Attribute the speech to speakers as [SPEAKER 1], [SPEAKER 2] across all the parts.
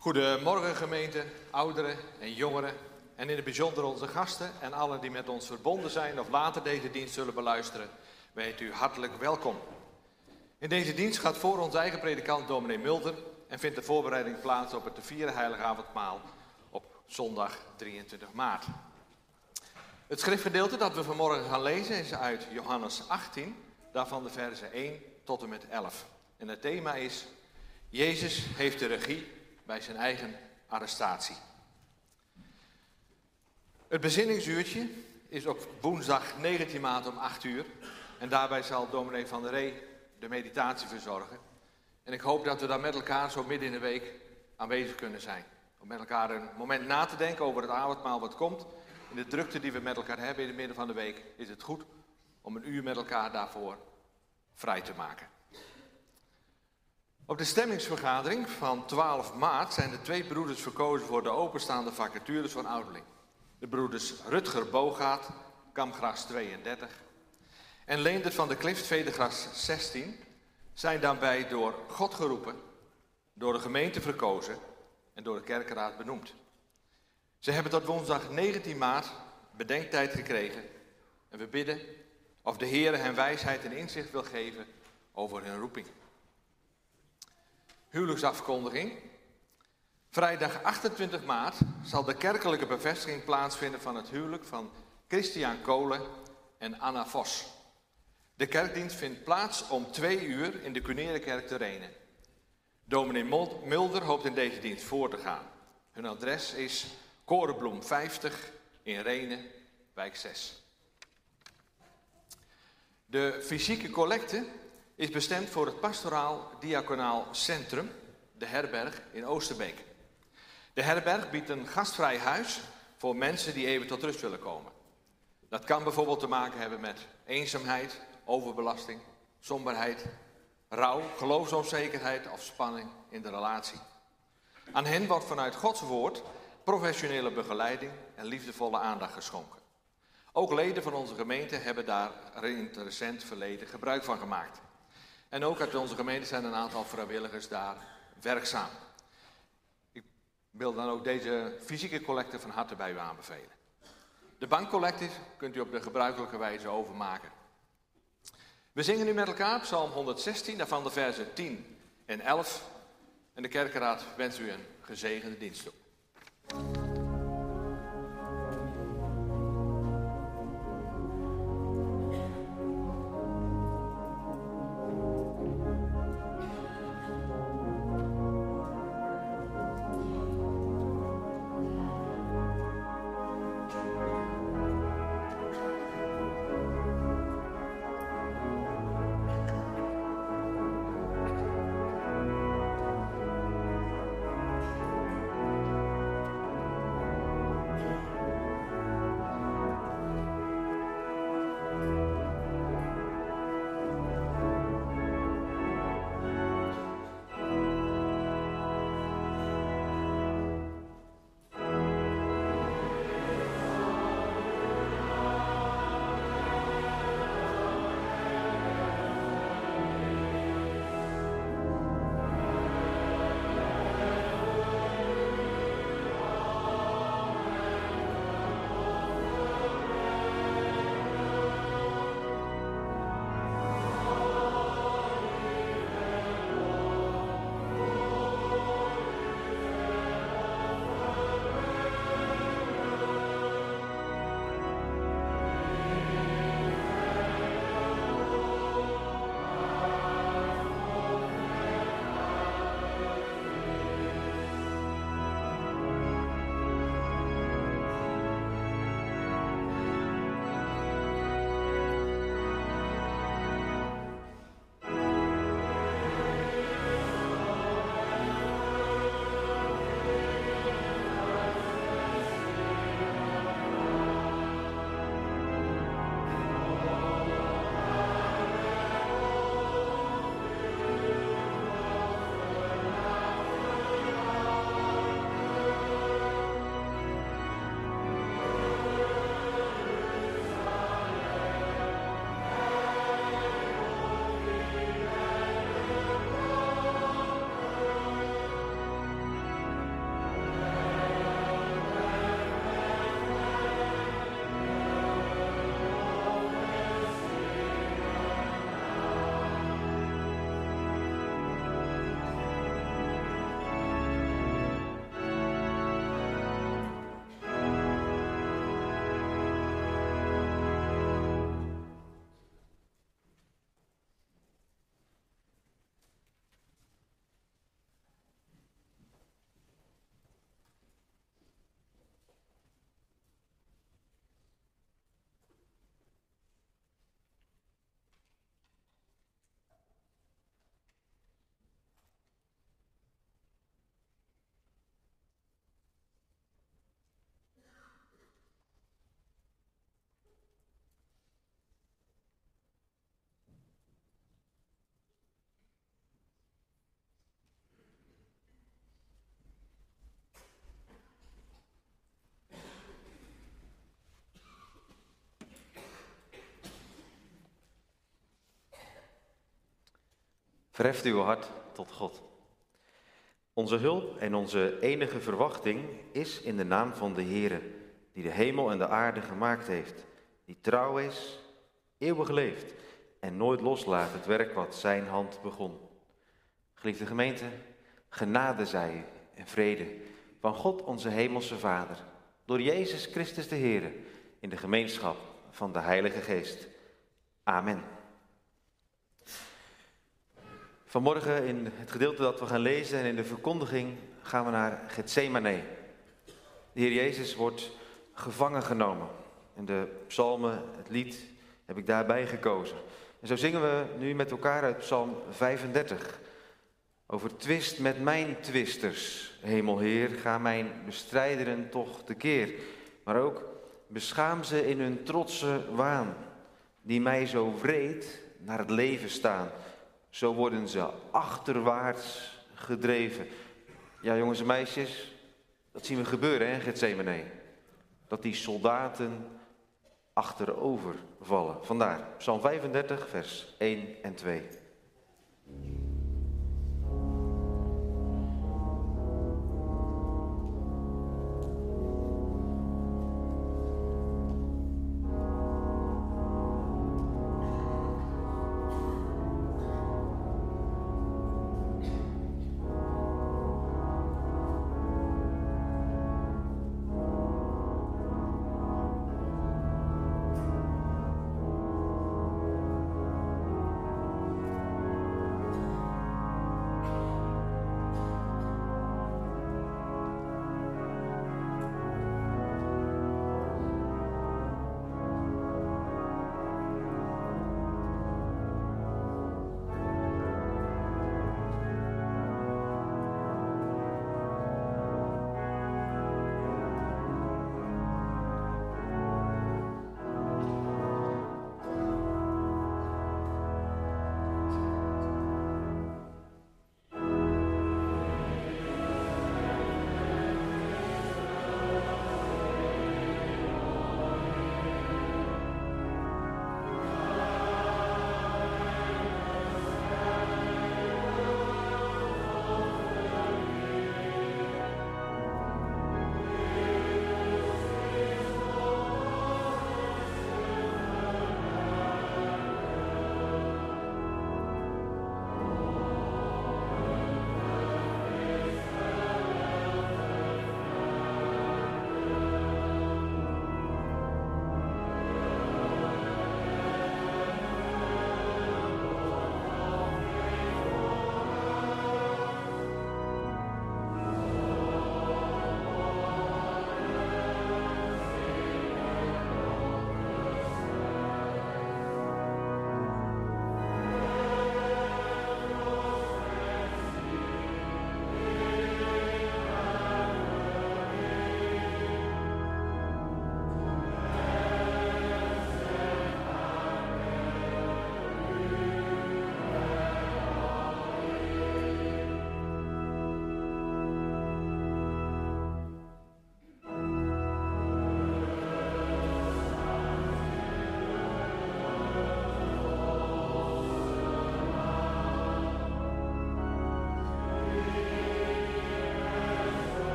[SPEAKER 1] Goedemorgen gemeente, ouderen en jongeren en in het bijzonder onze gasten en allen die met ons verbonden zijn of later deze dienst zullen beluisteren. Wij heten u hartelijk welkom. In deze dienst gaat voor ons eigen predikant dominee Mulder en vindt de voorbereiding plaats op het te vieren heilige avondmaal op zondag 23 maart. Het schriftgedeelte dat we vanmorgen gaan lezen is uit Johannes 18, daarvan de versen 1 tot en met 11. En het thema is: Jezus heeft de regie bij zijn eigen arrestatie. Het bezinningsuurtje is op woensdag 19 maart om 8 uur. En daarbij zal dominee Van der Ree de meditatie verzorgen. En ik hoop dat we daar met elkaar zo midden in de week aanwezig kunnen zijn. Om met elkaar een moment na te denken over het avondmaal wat komt. In de drukte die we met elkaar hebben in het midden van de week is het goed om een uur met elkaar daarvoor vrij te maken. Op de stemmingsvergadering van 12 maart zijn de 2 broeders verkozen voor de openstaande vacatures van ouderling. De broeders Rutger Bogaert, Kamgras 32 en Leendert van der Klift, Vedegras 16 zijn daarbij door God geroepen, door de gemeente verkozen en door de kerkenraad benoemd. Ze hebben tot woensdag 19 maart bedenktijd gekregen en we bidden of de Heer hen wijsheid en inzicht wil geven over hun roeping. Huwelijksafkondiging. Vrijdag 28 maart zal de kerkelijke bevestiging plaatsvinden van het huwelijk van Christian Kolen en Anna Vos. De kerkdienst vindt plaats om 2 uur in de Cunerekerk te Rhenen. Dominee Mulder hoopt in deze dienst voor te gaan. Hun adres is Korenbloem 50 in Rhenen, wijk 6. De fysieke collecte is bestemd voor het pastoraal diaconaal centrum, de herberg in Oosterbeek. De herberg biedt een gastvrij huis voor mensen die even tot rust willen komen. Dat kan bijvoorbeeld te maken hebben met eenzaamheid, overbelasting, somberheid, rouw, geloofsonzekerheid of spanning in de relatie. Aan hen wordt vanuit Gods woord professionele begeleiding en liefdevolle aandacht geschonken. Ook leden van onze gemeente hebben daar in het recent verleden gebruik van gemaakt. En ook uit onze gemeente zijn een aantal vrijwilligers daar werkzaam. Ik wil dan ook deze fysieke collecte van harte bij u aanbevelen. De bankcollecte kunt u op de gebruikelijke wijze overmaken. We zingen nu met elkaar Psalm 116, daarvan de versen 10 en 11. En de kerkenraad wenst u een gezegende dienst toe.
[SPEAKER 2] Verheft uw hart tot God. Onze hulp en onze enige verwachting is in de naam van de Heere, die de hemel en de aarde gemaakt heeft, die trouw is, eeuwig leeft en nooit loslaat het werk wat zijn hand begon. Geliefde gemeente, genade zij u en vrede van God onze hemelse Vader, door Jezus Christus de Heere, in de gemeenschap van de Heilige Geest. Amen. Vanmorgen in het gedeelte dat we gaan lezen en in de verkondiging gaan we naar Getsemane. De Heer Jezus wordt gevangen genomen. En de psalmen, het lied, heb ik daarbij gekozen. En zo zingen we nu met elkaar uit Psalm 35. Over twist met mijn twisters, Hemelheer, ga mijn bestrijderen toch tekeer. Maar ook beschaam ze in hun trotse waan, die mij zo wreed naar het leven staan. Zo worden ze achterwaarts gedreven. Ja, jongens en meisjes, dat zien we gebeuren in Getsemane. Dat die soldaten achterover vallen. Vandaar Psalm 35, vers 1 en 2.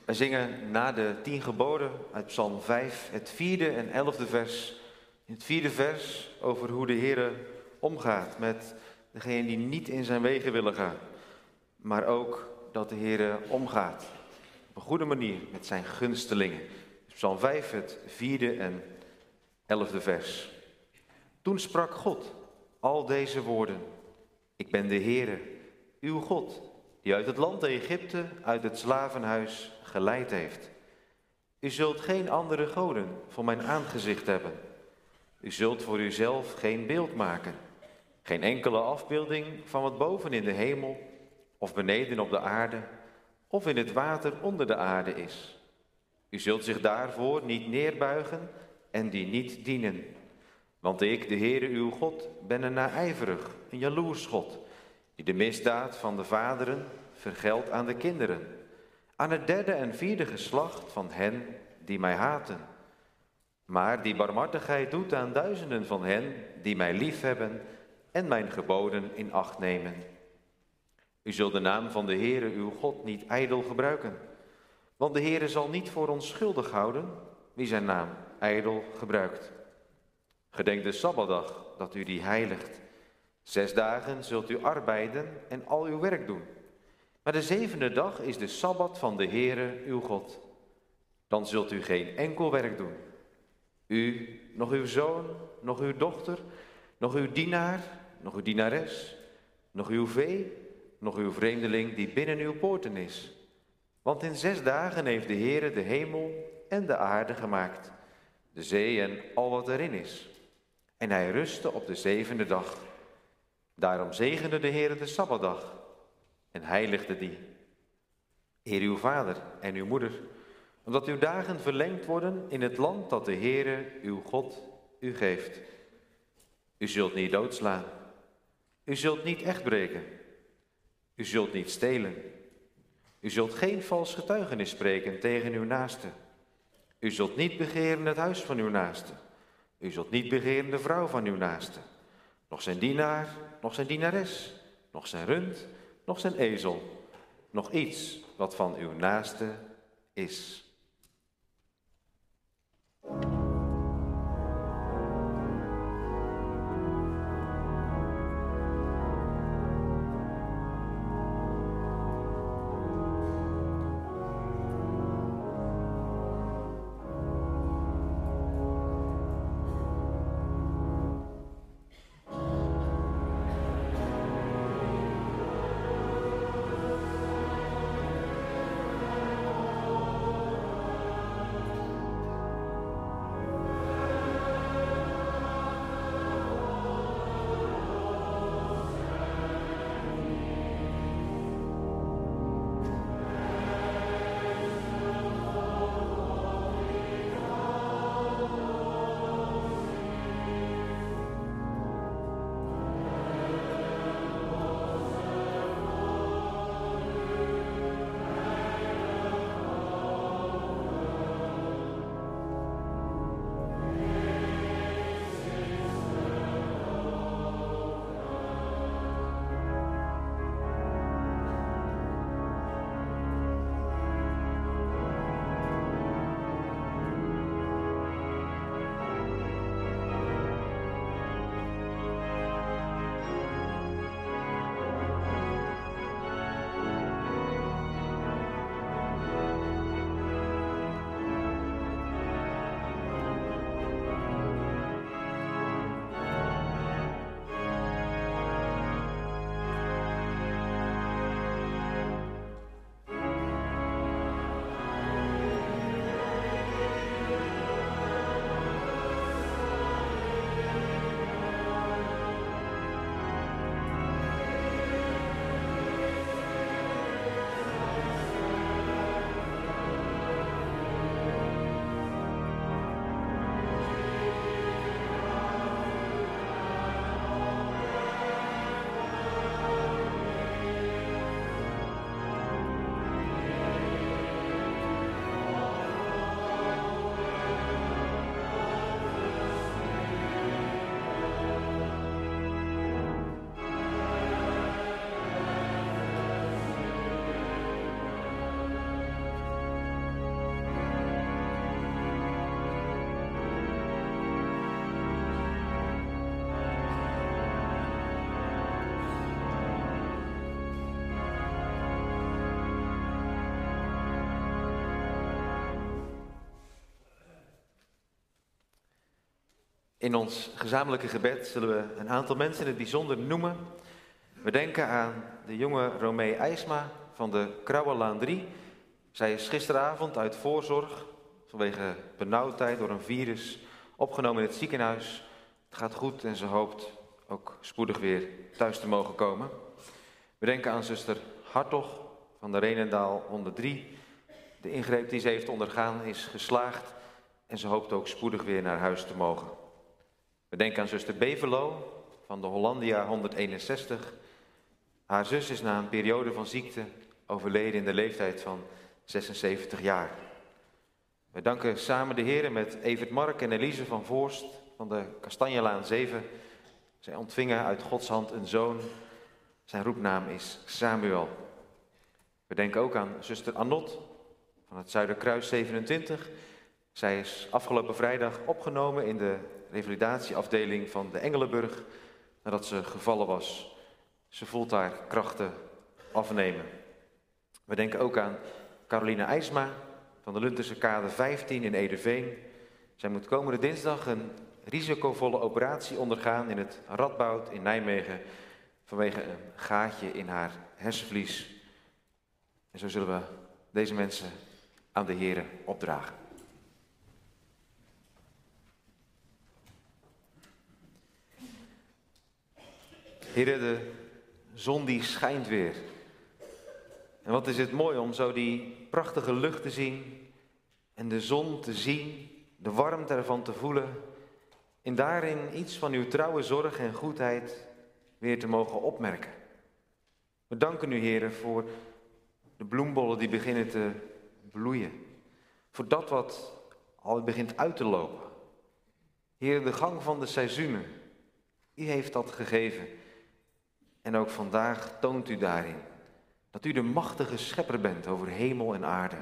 [SPEAKER 2] Wij zingen na de 10 geboden uit Psalm 5 het 4e en 11e vers. In het 4e vers over hoe de Heer omgaat met degenen die niet in zijn wegen willen gaan. Maar ook dat de Heer omgaat op een goede manier met zijn gunstelingen. Psalm 5, het 4e en 11e vers. Toen sprak God al deze woorden. Ik ben de Heere, uw God, die uit het land Egypte, uit het slavenhuis geleid heeft. U zult geen andere goden voor mijn aangezicht hebben. U zult voor uzelf geen beeld maken. Geen enkele afbeelding van wat boven in de hemel, of beneden op de aarde, of in het water onder de aarde is. U zult zich daarvoor niet neerbuigen en die niet dienen. Want ik, de Heere uw God, ben een naijverig, een jaloers God, die de misdaad van de vaderen vergeldt aan de kinderen, aan het 3e en 4e geslacht van hen die mij haten. Maar die barmhartigheid doet aan duizenden van hen die mij liefhebben en mijn geboden in acht nemen. U zult de naam van de Heere uw God niet ijdel gebruiken, want de Heere zal niet voor ons schuldig houden wie zijn naam ijdel gebruikt. Gedenk de Sabbatdag dat u die heiligt. 6 dagen zult u arbeiden en al uw werk doen. Maar de 7e dag is de Sabbat van de Heere uw God. Dan zult u geen enkel werk doen. U, nog uw zoon, nog uw dochter, nog uw dienaar, nog uw dienares, nog uw vee, nog uw vreemdeling die binnen uw poorten is. Want in 6 dagen heeft de Heere de hemel en de aarde gemaakt, de zee en al wat erin is. En hij rustte op de 7e dag. Daarom zegende de Heere de Sabbatdag en heiligde die. Eer uw vader en uw moeder, omdat uw dagen verlengd worden in het land dat de Heere uw God u geeft. U zult niet doodslaan. U zult niet echt breken. U zult niet stelen. U zult geen vals getuigenis spreken tegen uw naaste. U zult niet begeren het huis van uw naaste. U zult niet begeren de vrouw van uw naaste. Nog zijn dienaar, nog zijn dienares, nog zijn rund, nog zijn ezel. Nog iets wat van uw naaste is. In ons gezamenlijke gebed zullen we een aantal mensen in het bijzonder noemen. We denken aan de jonge Romee IJsma van de Krauwelaan 3. Zij is gisteravond uit voorzorg vanwege benauwdheid door een virus opgenomen in het ziekenhuis. Het gaat goed en ze hoopt ook spoedig weer thuis te mogen komen. We denken aan zuster Hartog van de Reenendaal 103. De ingreep die ze heeft ondergaan is geslaagd en ze hoopt ook spoedig weer naar huis te mogen. We denken aan zuster Bevelo van de Hollandia 161. Haar zus is na een periode van ziekte overleden in de leeftijd van 76 jaar. We danken samen de Heer met Evert Mark en Elise van Voorst van de Kastanjelaan 7. Zij ontvingen uit Gods hand een zoon. Zijn roepnaam is Samuel. We denken ook aan zuster Anot van het Zuiderkruis 27. Zij is afgelopen vrijdag opgenomen in de revalidatieafdeling van de Engelenburg nadat ze gevallen was. Ze voelt haar krachten afnemen. We denken ook aan Caroline IJsma van de Lunterse Kade 15 in Ederveen. Zij moet komende dinsdag een risicovolle operatie ondergaan in het Radboud in Nijmegen vanwege een gaatje in haar hersenvlies. En zo zullen we deze mensen aan de Heere opdragen. Heere, de zon die schijnt weer. En wat is het mooi om zo die prachtige lucht te zien en de zon te zien, de warmte ervan te voelen en daarin iets van uw trouwe zorg en goedheid weer te mogen opmerken. We danken u, Heere, voor de bloembollen die beginnen te bloeien. Voor dat wat al begint uit te lopen. Heere, de gang van de seizoenen, u heeft dat gegeven. En ook vandaag toont u daarin dat u de machtige schepper bent over hemel en aarde.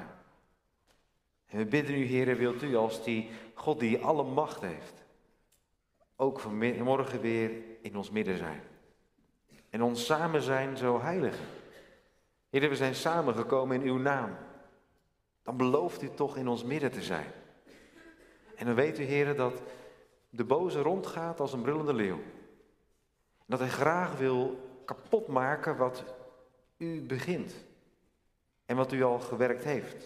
[SPEAKER 2] En we bidden u, Heere, wilt u als die God die alle macht heeft, ook vanmorgen weer in ons midden zijn. En ons samen zijn zo heiligen. Heere, we zijn samengekomen in uw naam. Dan belooft u toch in ons midden te zijn. En dan weet u, Heere, dat de boze rondgaat als een brullende leeuw. En dat hij graag wil kapot maken wat u begint. En wat u al gewerkt heeft.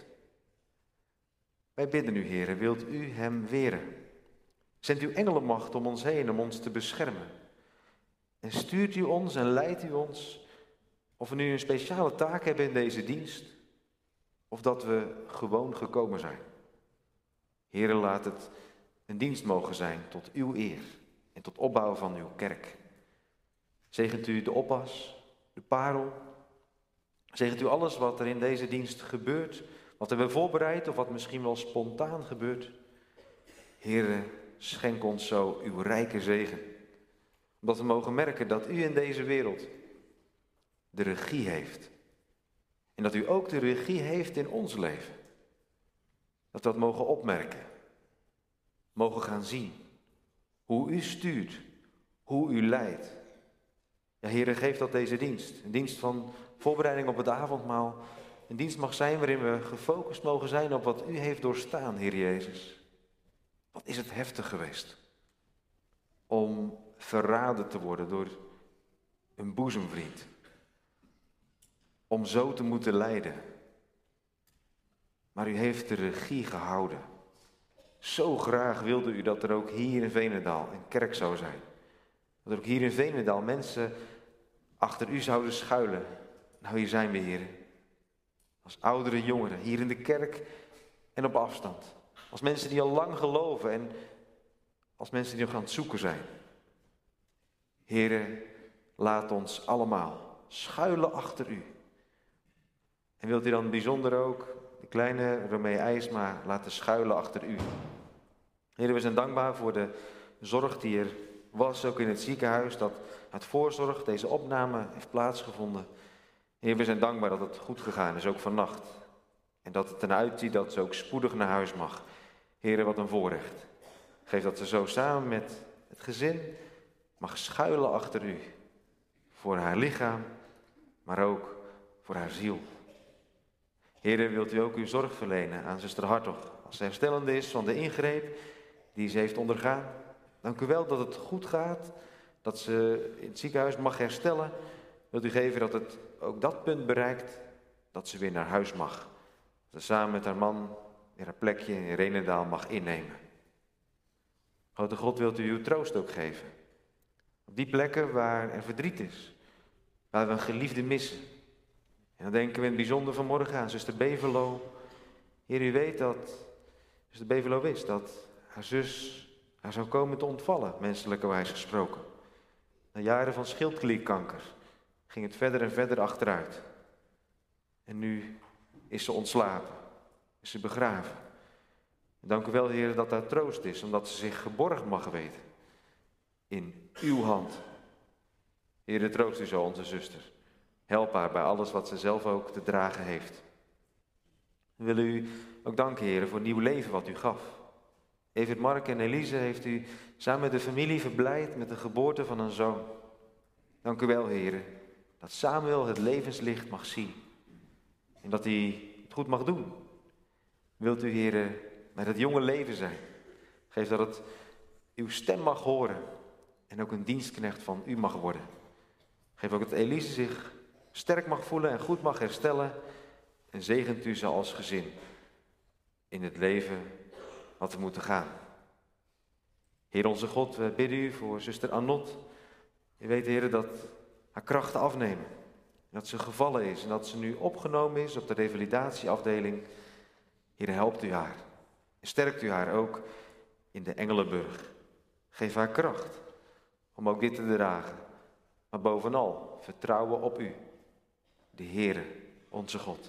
[SPEAKER 2] Wij bidden u, Heere, wilt u hem weren. Zendt uw engelenmacht om ons heen om ons te beschermen. En stuurt u ons en leidt u ons, of we nu een speciale taak hebben in deze dienst, of dat we gewoon gekomen zijn. Heere, laat het een dienst mogen zijn tot uw eer en tot opbouw van uw kerk. Zegent u de oppas, de parel. Zegent u alles wat er in deze dienst gebeurt, wat hebben we voorbereid of wat misschien wel spontaan gebeurt. Heere, schenk ons zo uw rijke zegen. Omdat we mogen merken dat u in deze wereld de regie heeft. En dat u ook de regie heeft in ons leven. Dat we dat mogen opmerken. Mogen gaan zien. Hoe u stuurt. Hoe u leidt. Ja, Heere, geef dat deze dienst. Een dienst van voorbereiding op het avondmaal. Een dienst mag zijn waarin we gefocust mogen zijn op wat u heeft doorstaan, Heer Jezus. Wat is het heftig geweest. Om verraden te worden door een boezemvriend. Om zo te moeten lijden. Maar u heeft de regie gehouden. Zo graag wilde u dat er ook hier in Veenendaal een kerk zou zijn. Dat er ook hier in Veenendaal mensen achter u zouden schuilen. Nou, hier zijn we, Heer. Als oudere jongeren, hier in de kerk en op afstand. Als mensen die al lang geloven en als mensen die nog aan het zoeken zijn. Heere, laat ons allemaal schuilen achter u. En wilt u dan bijzonder ook de kleine Romee IJsma laten schuilen achter u. Heere, we zijn dankbaar voor de zorg die er was, ook in het ziekenhuis, dat uit voorzorg deze opname heeft plaatsgevonden. Heer, we zijn dankbaar dat het goed gegaan is, ook vannacht. En dat het ernaar uitziet dat ze ook spoedig naar huis mag. Heer, wat een voorrecht. Geef dat ze zo samen met het gezin mag schuilen achter u. Voor haar lichaam, maar ook voor haar ziel. Heer, wilt u ook uw zorg verlenen aan zuster Hartog. Als ze herstellende is van de ingreep die ze heeft ondergaan. Dank u wel dat het goed gaat, dat ze in het ziekenhuis mag herstellen. Wilt u geven dat het ook dat punt bereikt, dat ze weer naar huis mag. Dat ze samen met haar man weer haar plekje in Renendaal mag innemen. Grote God, wilt u uw troost ook geven. Op die plekken waar er verdriet is, waar we een geliefde missen. En dan denken we in het bijzonder vanmorgen aan zuster Bevelo. Heer, u weet dat zuster Bevelo wist dat haar zus haar zou komen te ontvallen, menselijkerwijs gesproken. Na jaren van schildklierkanker ging het verder en verder achteruit. En nu is ze ontslapen, is ze begraven. Dank u wel, Heer, dat daar troost is, omdat ze zich geborgen mag weten. In uw hand. Heer, troost u zo onze zuster. Help haar bij alles wat ze zelf ook te dragen heeft. We willen u ook danken, Heer, voor het nieuw leven wat u gaf. Evert, Mark en Elise heeft u samen met de familie verblijd met de geboorte van een zoon. Dank u wel, Heer, dat Samuel het levenslicht mag zien. En dat hij het goed mag doen. Wilt u, Heer, met het jonge leven zijn. Geef dat het uw stem mag horen en ook een dienstknecht van u mag worden. Geef ook dat Elise zich sterk mag voelen en goed mag herstellen. En zegent u ze als gezin in het leven wat we moeten gaan. Heer onze God, we bidden u voor zuster Anot. U weet, Heer, dat haar krachten afnemen. Dat ze gevallen is en dat ze nu opgenomen is op de revalidatieafdeling. Heer, helpt u haar. En sterkt u haar ook in de Engelenburg. Geef haar kracht om ook dit te dragen. Maar bovenal vertrouwen op u, de Heere, onze God.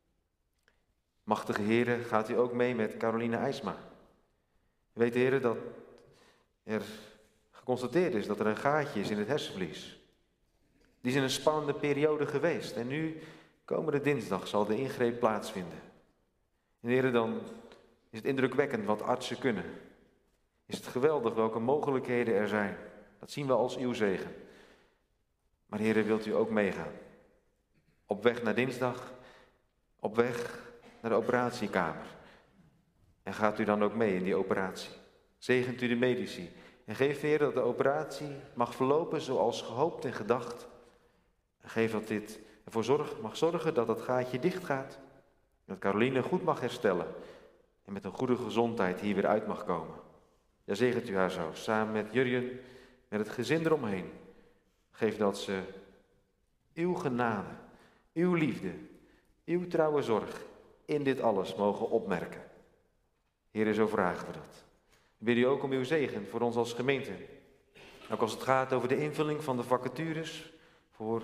[SPEAKER 2] Machtige Heere, gaat u ook mee met Caroline IJsma. U weet, Heere, dat er geconstateerd is dat er een gaatje is in het hersenvlies. Die is in een spannende periode geweest. En nu, komende dinsdag, zal de ingreep plaatsvinden. En Heere, dan is het indrukwekkend wat artsen kunnen. Is het geweldig welke mogelijkheden er zijn. Dat zien we als uw zegen. Maar Heere, wilt u ook meegaan? Op weg naar dinsdag, op weg naar de operatiekamer. En gaat u dan ook mee in die operatie? Zegent u de medici. En geef, Heer, dat de operatie mag verlopen zoals gehoopt en gedacht. En geef dat dit ervoor mag zorgen dat dat gaatje dicht gaat. Dat Caroline goed mag herstellen. En met een goede gezondheid hier weer uit mag komen. Ja, zegent u haar zo, samen met Jurjen, met het gezin eromheen. Geef dat ze uw genade, uw liefde, uw trouwe zorg in dit alles mogen opmerken. Heer, zo vragen we dat. We bidden u ook om uw zegen voor ons als gemeente. Ook als het gaat over de invulling van de vacatures voor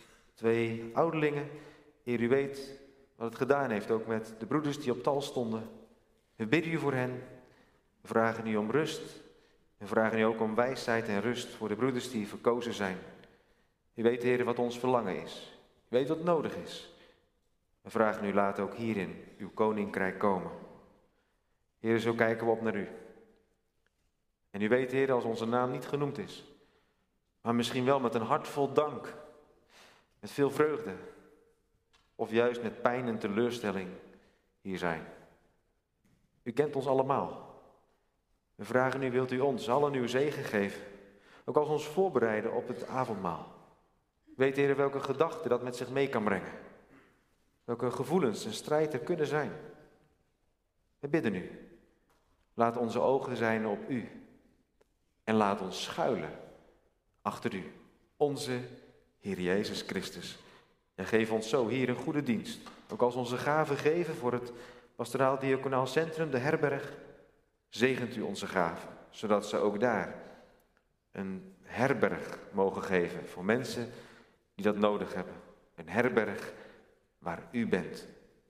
[SPEAKER 2] 2 ouderlingen. Heer, u weet wat het gedaan heeft, ook met de broeders die op tal stonden. We bidden u voor hen. We vragen u om rust. We vragen u ook om wijsheid en rust voor de broeders die verkozen zijn. U weet, Heer, wat ons verlangen is. U weet wat nodig is. We vragen u, laat ook hierin uw koninkrijk komen. Heer, zo kijken we op naar u. En u weet, Heer, als onze naam niet genoemd is, maar misschien wel met een hart vol dank, met veel vreugde, of juist met pijn en teleurstelling hier zijn. U kent ons allemaal. We vragen u, wilt u ons allen uw zegen geven, ook als ons voorbereiden op het avondmaal. Weet, Heer, welke gedachten dat met zich mee kan brengen. Welke gevoelens en strijd er kunnen zijn. We bidden u. Laat onze ogen zijn op u. En laat ons schuilen achter u. Onze Heer Jezus Christus. En geef ons zo hier een goede dienst. Ook als onze gaven geven voor het Pastoraal Diaconaal Centrum, de herberg. Zegent u onze gaven. Zodat ze ook daar een herberg mogen geven voor mensen die dat nodig hebben. Een herberg waar u bent.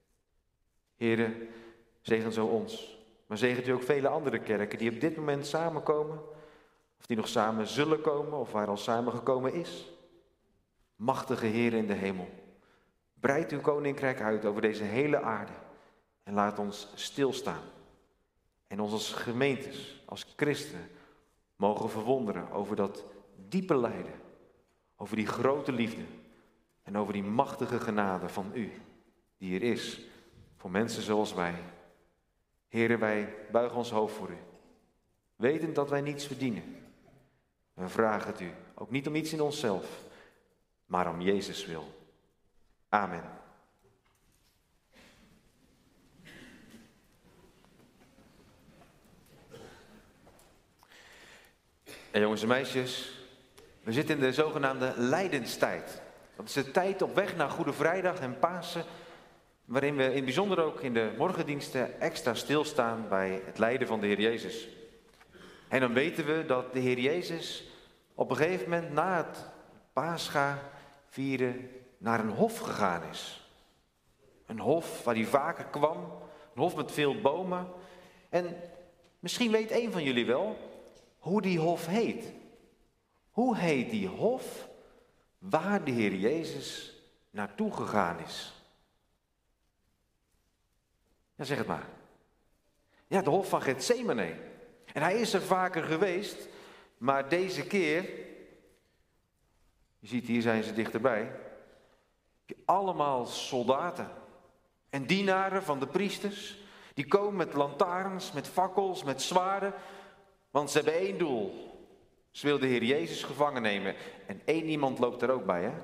[SPEAKER 2] Heren, zegen zo ons. Maar zegent u ook vele andere kerken die op dit moment samenkomen. Of die nog samen zullen komen of waar al samengekomen is. Machtige Heer in de hemel. Breid uw koninkrijk uit over deze hele aarde. En laat ons stilstaan. En ons als gemeentes, als christenen, mogen verwonderen over dat diepe lijden. Over die grote liefde. En over die machtige genade van u. Die er is voor mensen zoals wij. Heren, wij buigen ons hoofd voor u. wetend dat wij niets verdienen. We vragen het u, ook niet om iets in onszelf, maar om Jezus wil. Amen. En jongens en meisjes, we zitten in de zogenaamde lijdenstijd. Dat is de tijd op weg naar Goede Vrijdag en Pasen, waarin we in het bijzonder ook in de morgendiensten extra stilstaan bij het lijden van de Heer Jezus. En dan weten we dat de Heer Jezus op een gegeven moment na het Pascha vieren naar een hof gegaan is. Een hof waar hij vaker kwam, een hof met veel bomen. En misschien weet een van jullie wel hoe die hof heet. Hoe heet die hof waar de Heer Jezus naartoe gegaan is? Ja, zeg het maar. Ja, de hof van Getsemane. En hij is er vaker geweest, maar deze keer, je ziet hier zijn ze dichterbij, allemaal soldaten en dienaren van de priesters, die komen met lantaarns, met fakkels, met zwaarden, want ze hebben één doel. Ze willen de Heer Jezus gevangen nemen. En één iemand loopt er ook bij, hè?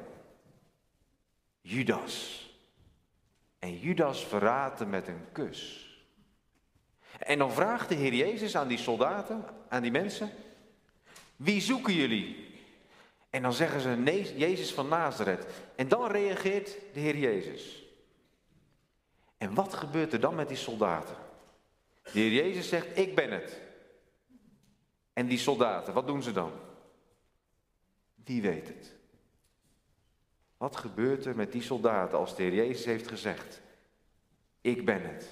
[SPEAKER 2] Judas. En Judas verraadt hem met een kus. En dan vraagt de Heer Jezus aan die soldaten, aan die mensen: wie zoeken jullie? En dan zeggen ze: nee, Jezus van Nazareth. En dan reageert de Heer Jezus. En wat gebeurt er dan met die soldaten? De Heer Jezus zegt: ik ben het. En die soldaten, wat doen ze dan? Wie weet het? Wat gebeurt er met die soldaten als de Heer Jezus heeft gezegd: ik ben het?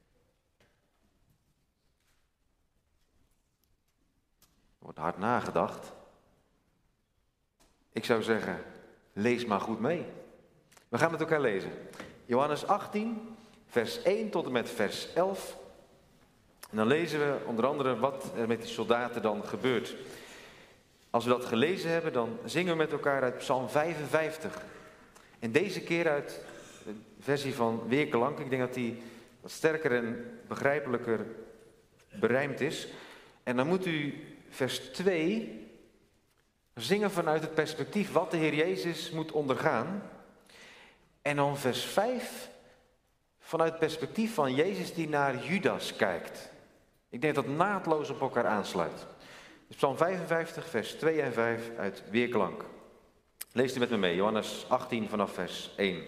[SPEAKER 2] Er wordt hard nagedacht. Ik zou zeggen, lees maar goed mee. We gaan met elkaar lezen. Johannes 18, vers 1 tot en met vers 11. En dan lezen we onder andere wat er met die soldaten dan gebeurt. Als we dat gelezen hebben, dan zingen we met elkaar uit Psalm 55. En deze keer uit de versie van Weerkelank. Ik denk dat die wat sterker en begrijpelijker berijmd is. En dan moet u vers 2 zingen vanuit het perspectief wat de Heer Jezus moet ondergaan. En dan vers 5 vanuit het perspectief van Jezus die naar Judas kijkt. Ik denk dat het naadloos op elkaar aansluit. Dus Psalm 55, vers 2 en 5 uit Weerklank. Lees u met me mee, Johannes 18 vanaf vers 1.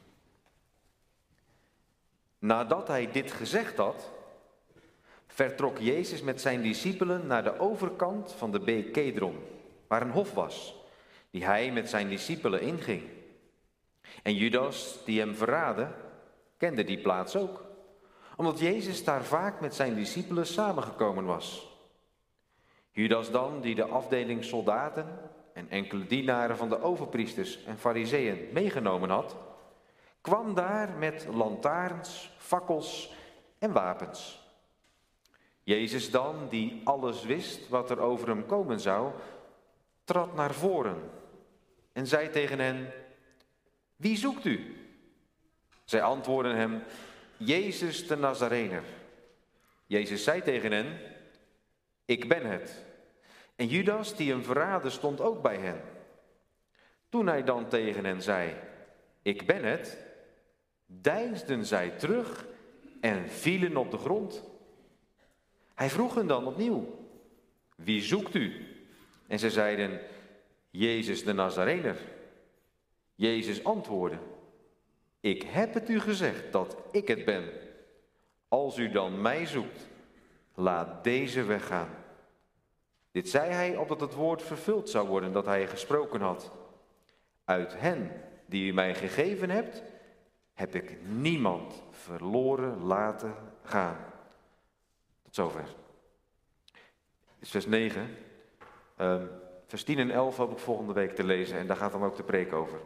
[SPEAKER 2] Nadat hij dit gezegd had, vertrok Jezus met zijn discipelen naar de overkant van de beek Kedron, waar een hof was, die hij met zijn discipelen inging. En Judas, die hem verraadde, kende die plaats ook, omdat Jezus daar vaak met zijn discipelen samengekomen was. Judas dan, die de afdeling soldaten en enkele dienaren van de overpriesters en farizeeën meegenomen had, kwam daar met lantaarns, fakkels en wapens. Jezus dan, die alles wist wat er over hem komen zou, trad naar voren en zei tegen hen: wie zoekt u? Zij antwoordden hem: Jezus de Nazarener. Jezus zei tegen hen: ik ben het. En Judas, die hem verraadde, stond ook bij hen. Toen hij dan tegen hen zei: ik ben het, deinsden zij terug en vielen op de grond. Hij vroeg hen dan opnieuw: wie zoekt u? En zij zeiden: Jezus de Nazarener. Jezus antwoordde: ik heb het u gezegd dat ik het ben. Als u dan mij zoekt, laat deze weggaan. Dit zei hij opdat het woord vervuld zou worden dat hij gesproken had. Uit hen die u mij gegeven hebt, heb ik niemand verloren laten gaan. Tot zover. Dit is vers 9. Vers 10 en 11 hoop ik volgende week te lezen en daar gaat dan ook de preek over.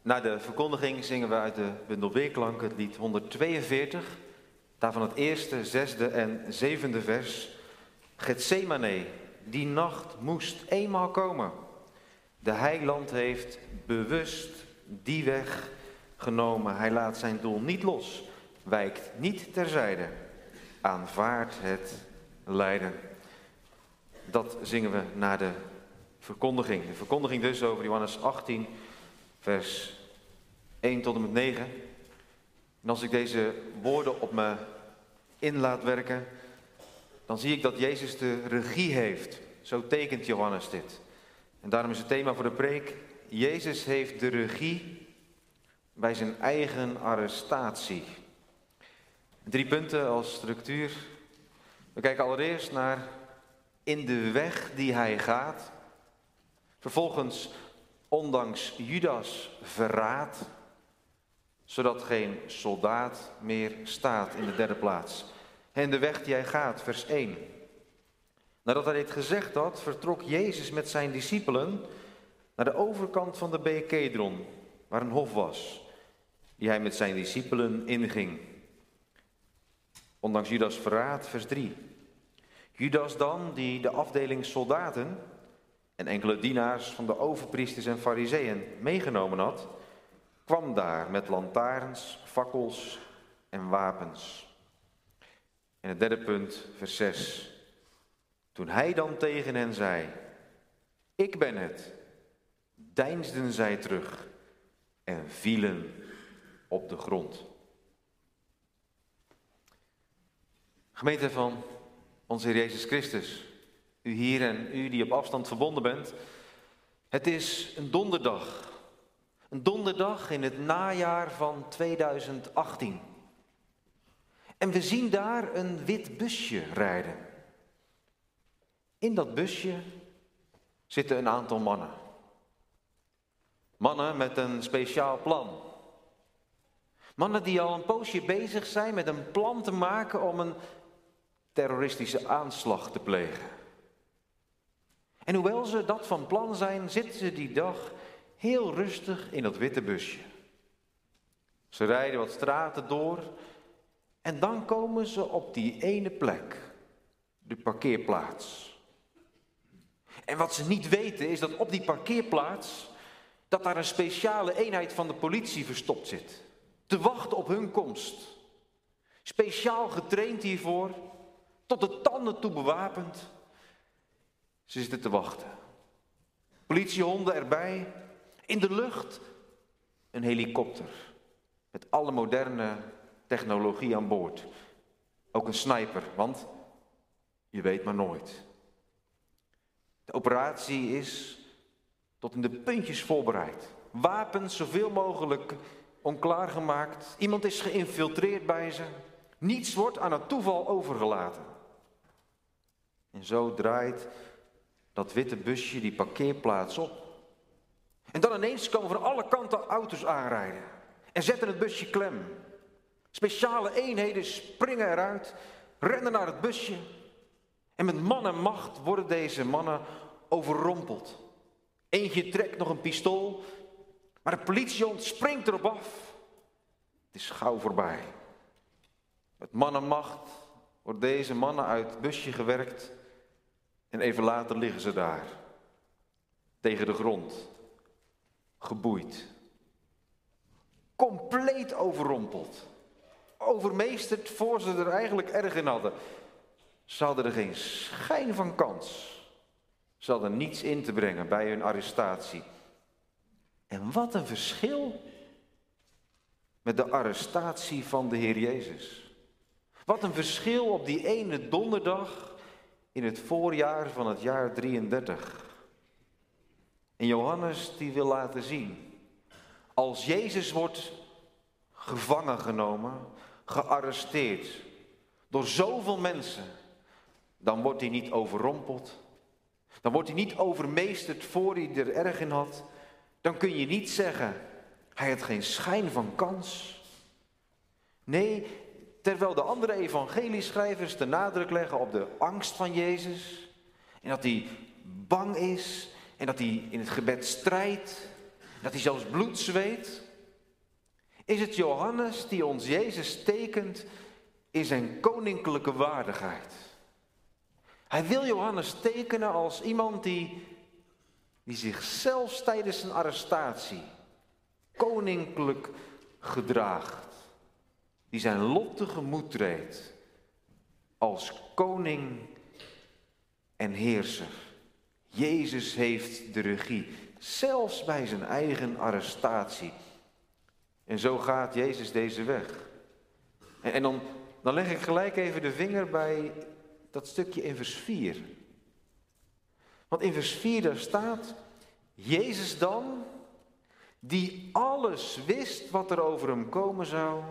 [SPEAKER 2] Na de verkondiging zingen we uit de bundel Weerklank het lied 142, daarvan het eerste, zesde en zevende vers. Getsemane, die nacht moest eenmaal komen. De heiland heeft bewust die weg genomen. Hij laat zijn doel niet los, wijkt niet terzijde, aanvaardt het lijden. Dat zingen we na de verkondiging. De verkondiging dus over Johannes 18, vers 1 tot en met 9. En als ik deze woorden op me in laat werken, dan zie ik dat Jezus de regie heeft. Zo tekent Johannes dit. En daarom is het thema voor de preek: Jezus heeft de regie bij zijn eigen arrestatie. 3 punten als structuur. We kijken allereerst naar in de weg die hij gaat. Vervolgens ondanks Judas verraad, zodat geen soldaat meer staat in de derde plaats. En de weg die hij gaat, vers 1. Nadat hij dit gezegd had, vertrok Jezus met zijn discipelen naar de overkant van de beek Kedron, waar een hof was, die hij met zijn discipelen inging. Ondanks Judas verraad, vers 3. Judas dan, die de afdeling soldaten en enkele dienaars van de overpriesters en farizeeën meegenomen had, kwam daar met lantaarns, fakkels en wapens. En het derde punt, vers 6. Toen hij dan tegen hen zei: ik ben het, deinsden zij terug en vielen op de grond. Gemeente van onze Heer Jezus Christus, u hier en u die op afstand verbonden bent. Het is een donderdag. Een donderdag in het najaar van 2018. En we zien daar een wit busje rijden. In dat busje zitten een aantal mannen. Mannen met een speciaal plan. Mannen die al een poosje bezig zijn met een plan te maken om een terroristische aanslag te plegen. En hoewel ze dat van plan zijn, zitten ze die dag heel rustig in dat witte busje. Ze rijden wat straten door en dan komen ze op die ene plek, de parkeerplaats. En wat ze niet weten is dat op die parkeerplaats, dat daar een speciale eenheid van de politie verstopt zit. Te wachten op hun komst. Speciaal getraind hiervoor, tot de tanden toe bewapend. Ze zitten te wachten. Politiehonden erbij. In de lucht een helikopter. Met alle moderne technologie aan boord. Ook een sniper, want je weet maar nooit. De operatie is tot in de puntjes voorbereid. Wapens zoveel mogelijk onklaargemaakt. Iemand is geïnfiltreerd bij ze. Niets wordt aan het toeval overgelaten. En zo draait dat witte busje die parkeerplaats op. En dan ineens komen van alle kanten auto's aanrijden. En zetten het busje klem. Speciale eenheden springen eruit. Rennen naar het busje. En met man en macht worden deze mannen overrompeld. Eentje trekt nog een pistool. Maar de politiehond springt erop af. Het is gauw voorbij. Met man en macht worden deze mannen uit het busje gewerkt. En even later liggen ze daar. Tegen de grond. Geboeid. Compleet overrompeld. Overmeesterd voor ze er eigenlijk erg in hadden. Ze hadden er geen schijn van kans. Ze hadden niets in te brengen bij hun arrestatie. En wat een verschil met de arrestatie van de Heer Jezus. Wat een verschil op die ene donderdag in het voorjaar van het jaar 33. En Johannes die wil laten zien, als Jezus wordt gevangen genomen, gearresteerd door zoveel mensen, dan wordt hij niet overrompeld. Dan wordt hij niet overmeesterd voor hij er erg in had. Dan kun je niet zeggen, hij had geen schijn van kans. Nee, terwijl de andere evangelieschrijvers de nadruk leggen op de angst van Jezus. En dat hij bang is en dat hij in het gebed strijdt. dat hij zelfs bloed zweet, is het Johannes die ons Jezus tekent in zijn koninklijke waardigheid. Hij wil Johannes tekenen als iemand die zichzelf tijdens zijn arrestatie koninklijk gedraagt. Die zijn lot tegemoet treedt als koning en heerser. Jezus heeft de regie, zelfs bij zijn eigen arrestatie. En zo gaat Jezus deze weg. En dan leg ik gelijk even de vinger bij dat stukje in vers 4. Want in vers 4 daar staat, Jezus dan, die alles wist wat er over hem komen zou.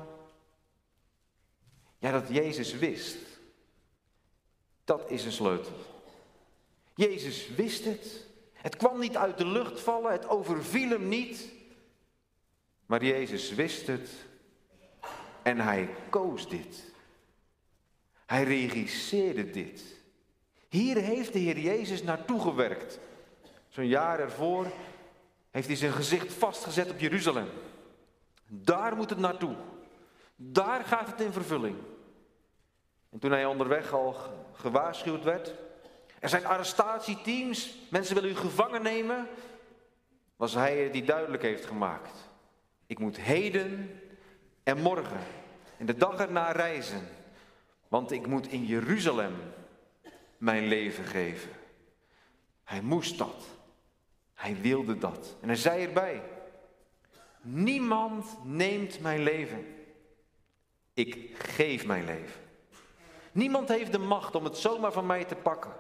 [SPEAKER 2] Ja, dat Jezus wist, dat is een sleutel. Jezus wist het. Het kwam niet uit de lucht vallen, het overviel hem niet. Maar Jezus wist het en hij koos dit. Hij regisseerde dit. Hier heeft de Heer Jezus naartoe gewerkt. Zo'n jaar ervoor heeft hij zijn gezicht vastgezet op Jeruzalem. Daar moet het naartoe. Daar gaat het in vervulling. En toen hij onderweg al gewaarschuwd werd, er zijn arrestatieteams, mensen willen u gevangen nemen, was hij het die duidelijk heeft gemaakt. Ik moet heden en morgen en de dag erna reizen, want ik moet in Jeruzalem mijn leven geven. Hij moest dat. Hij wilde dat. En hij zei erbij, niemand neemt mijn leven. Ik geef mijn leven. Niemand heeft de macht om het zomaar van mij te pakken.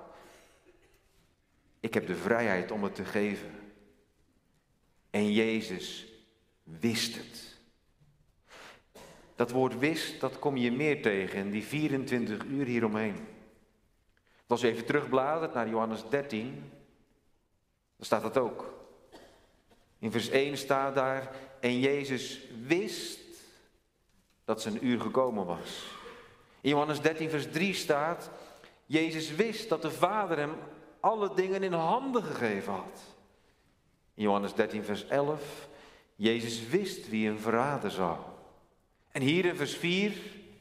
[SPEAKER 2] Ik heb de vrijheid om het te geven. En Jezus wist het. Dat woord wist, dat kom je meer tegen in die 24 uur hieromheen. Als je even terugbladert naar Johannes 13, dan staat dat ook. In vers 1 staat daar, en Jezus wist dat zijn uur gekomen was. In Johannes 13 vers 3 staat, Jezus wist dat de Vader hem alle dingen in handen gegeven had. In Johannes 13 vers 11, Jezus wist wie hem verraden zou. En hier in vers 4,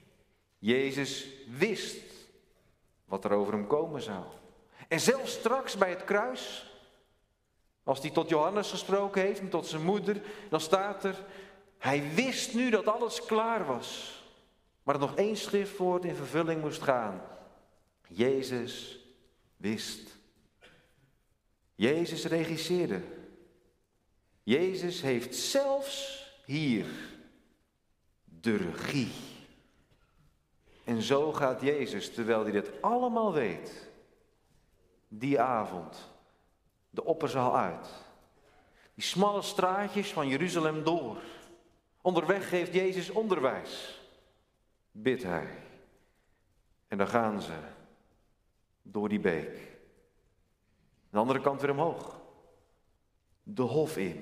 [SPEAKER 2] Jezus wist wat er over hem komen zou. En zelfs straks bij het kruis, als hij tot Johannes gesproken heeft en tot zijn moeder, dan staat er, hij wist nu dat alles klaar was. Maar er nog één schriftwoord in vervulling moest gaan. Jezus wist. Jezus regisseerde. Jezus heeft zelfs hier de regie. En zo gaat Jezus, terwijl hij dit allemaal weet, die avond de opperzaal uit. Die smalle straatjes van Jeruzalem door. Onderweg geeft Jezus onderwijs. Bidt hij. En dan gaan ze door die beek. Aan de andere kant weer omhoog. De hof in.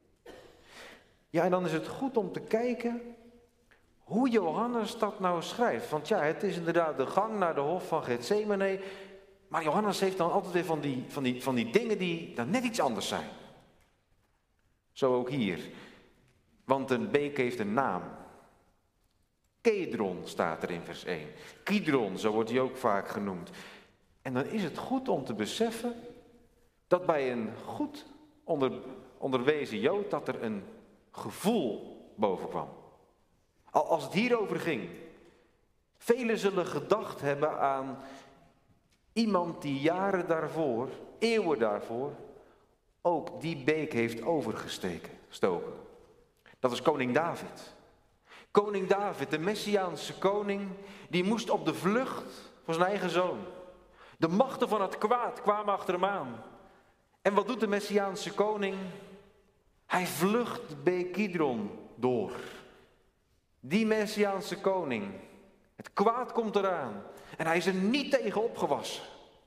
[SPEAKER 2] Ja, en dan is het goed om te kijken hoe Johannes dat nou schrijft. Want ja, het is inderdaad de gang naar de hof van Getsemane. Maar Johannes heeft dan altijd weer van die dingen die dan net iets anders zijn. Zo ook hier. Want een beek heeft een naam. Kedron staat er in vers 1. Kidron, zo wordt hij ook vaak genoemd. En dan is het goed om te beseffen dat bij een goed onderwezen Jood dat er een gevoel boven kwam. Als het hierover ging. Velen zullen gedacht hebben aan iemand die jaren daarvoor, eeuwen daarvoor, ook die beek heeft overgestoken. Dat was koning David. Koning David, de Messiaanse koning, die moest op de vlucht voor zijn eigen zoon. De machten van het kwaad kwamen achter hem aan. En wat doet de Messiaanse koning? Hij vlucht de beek Kidron door. Die Messiaanse koning. Het kwaad komt eraan. En hij is er niet tegen opgewassen.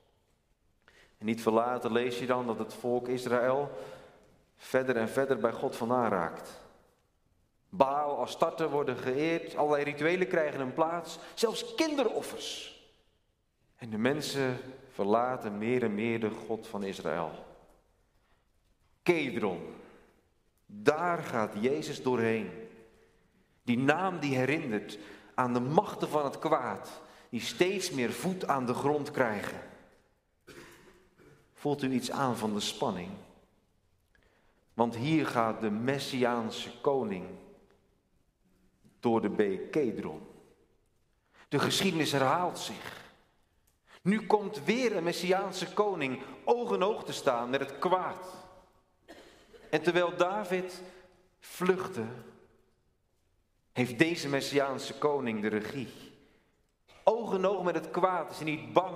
[SPEAKER 2] En niet verlaten lees je dan dat het volk Israël verder en verder bij God vandaan raakt. Baal, Astarte worden geëerd, allerlei rituelen krijgen een plaats, zelfs kinderoffers. En de mensen verlaten meer en meer de God van Israël. Kedron, Daar gaat Jezus doorheen. Die naam die herinnert aan de machten van het kwaad, die steeds meer voet aan de grond krijgen. Voelt u iets aan van de spanning? Want hier gaat de Messiaanse koning door de beek Kedron. De geschiedenis herhaalt zich. Nu komt weer een Messiaanse koning oog in oog te staan met het kwaad. En terwijl David vluchtte, heeft deze Messiaanse koning de regie. Oog in oog met het kwaad is hij niet bang,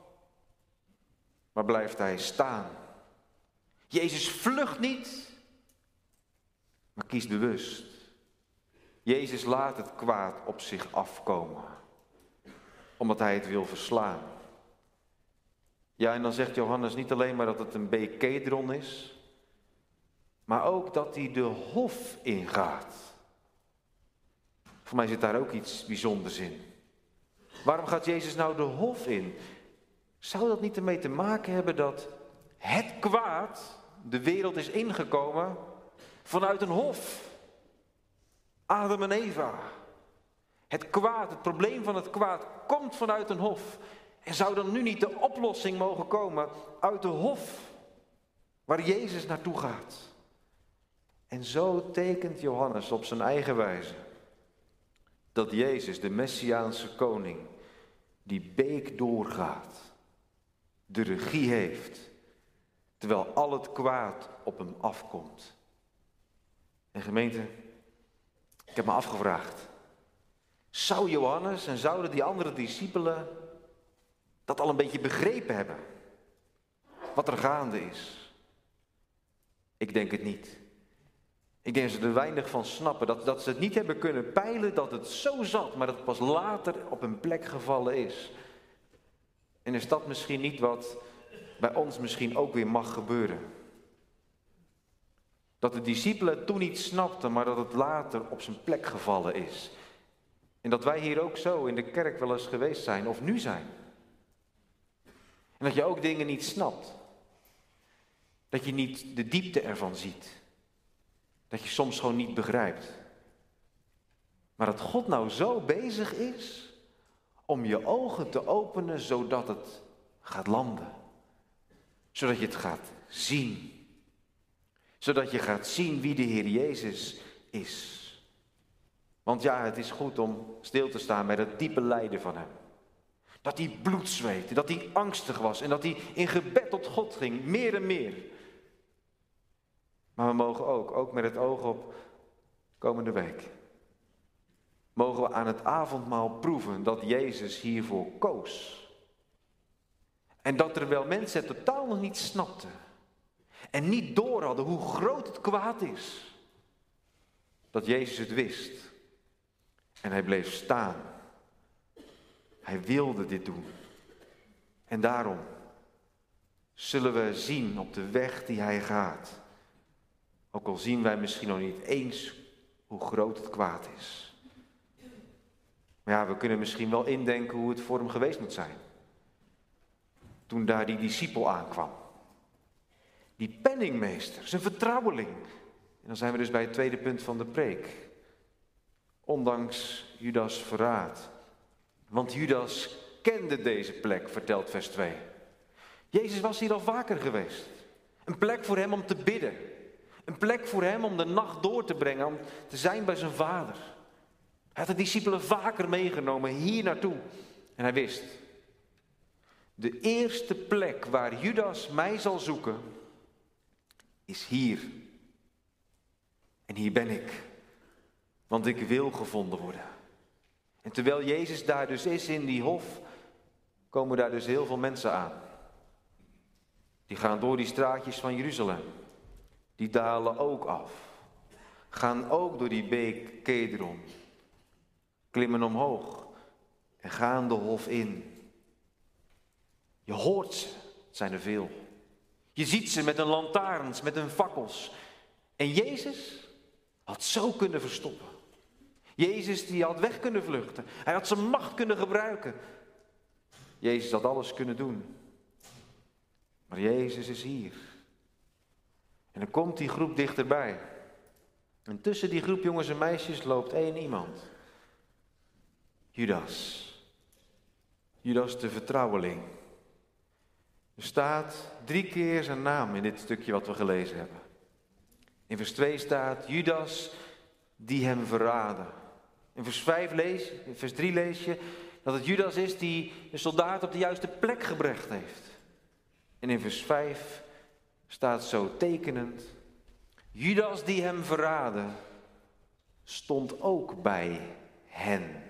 [SPEAKER 2] maar blijft hij staan. Jezus vlucht niet, maar kiest bewust. Jezus laat het kwaad op zich afkomen, omdat hij het wil verslaan. Ja, en dan zegt Johannes niet alleen maar dat het een beek Kedron is, maar ook dat hij de hof ingaat. Voor mij zit daar ook iets bijzonders in. Waarom gaat Jezus nou de hof in? Zou dat niet ermee te maken hebben dat het kwaad de wereld is ingekomen vanuit een hof? Adam en Eva. Het kwaad, het probleem van het kwaad komt vanuit een hof. En zou dan nu niet de oplossing mogen komen uit de hof waar Jezus naartoe gaat? En zo tekent Johannes op zijn eigen wijze dat Jezus, de Messiaanse koning, die beek doorgaat, de regie heeft, terwijl al het kwaad op hem afkomt. En gemeente, ik heb me afgevraagd, zou Johannes en zouden die andere discipelen dat al een beetje begrepen hebben? Wat er gaande is? Ik denk het niet. Ik denk dat ze er weinig van snappen, dat ze het niet hebben kunnen peilen dat het zo zat, maar dat het pas later op hun plek gevallen is. En is dat misschien niet wat bij ons misschien ook weer mag gebeuren? Dat de discipelen het toen niet snapten, maar dat het later op zijn plek gevallen is. En dat wij hier ook zo in de kerk wel eens geweest zijn of nu zijn. En dat je ook dingen niet snapt. Dat je niet de diepte ervan ziet. Dat je soms gewoon niet begrijpt. Maar dat God nou zo bezig is om je ogen te openen zodat het gaat landen. Zodat je het gaat zien. Zodat je gaat zien wie de Heer Jezus is. Want ja, het is goed om stil te staan bij het diepe lijden van hem. Dat hij bloed zweette, dat hij angstig was en dat hij in gebed tot God ging, meer en meer. Maar we mogen ook met het oog op komende week, mogen we aan het avondmaal proeven dat Jezus hiervoor koos. En dat terwijl mensen het totaal nog niet snapten en niet door hadden hoe groot het kwaad is, dat Jezus het wist. En hij bleef staan. Hij wilde dit doen. En daarom zullen we zien op de weg die hij gaat. Ook al zien wij misschien nog niet eens hoe groot het kwaad is. Maar ja, we kunnen misschien wel indenken hoe het voor hem geweest moet zijn. Toen daar die discipel aankwam. Die penningmeester, zijn vertrouweling. En dan zijn we dus bij het tweede punt van de preek. Ondanks Judas' verraad. Want Judas kende deze plek, vertelt vers 2. Jezus was hier al vaker geweest. Een plek voor hem om te bidden. Een plek voor hem om de nacht door te brengen, om te zijn bij zijn vader. Hij had de discipelen vaker meegenomen hier naartoe. En hij wist, de eerste plek waar Judas mij zal zoeken, is hier. En hier ben ik. Want ik wil gevonden worden. En terwijl Jezus daar dus is in die hof, komen daar dus heel veel mensen aan. Die gaan door die straatjes van Jeruzalem. Die dalen ook af. Gaan ook door die beek Kedron. Klimmen omhoog. En gaan de hof in. Je hoort ze, het zijn er veel. Je ziet ze met hun lantaarns, met hun fakkels. En Jezus had zo kunnen verstoppen. Jezus die had weg kunnen vluchten. Hij had zijn macht kunnen gebruiken. Jezus had alles kunnen doen. Maar Jezus is hier. En dan komt die groep dichterbij. En tussen die groep jongens en meisjes loopt één iemand. Judas. Judas de vertrouweling. Er staat 3 keer zijn naam in dit stukje wat we gelezen hebben. In vers 2 staat Judas die hem verraadde. In vers 3 lees je dat het Judas is die de soldaat op de juiste plek gebracht heeft. En in vers 5 staat zo tekenend: Judas die hem verraadde, stond ook bij hen.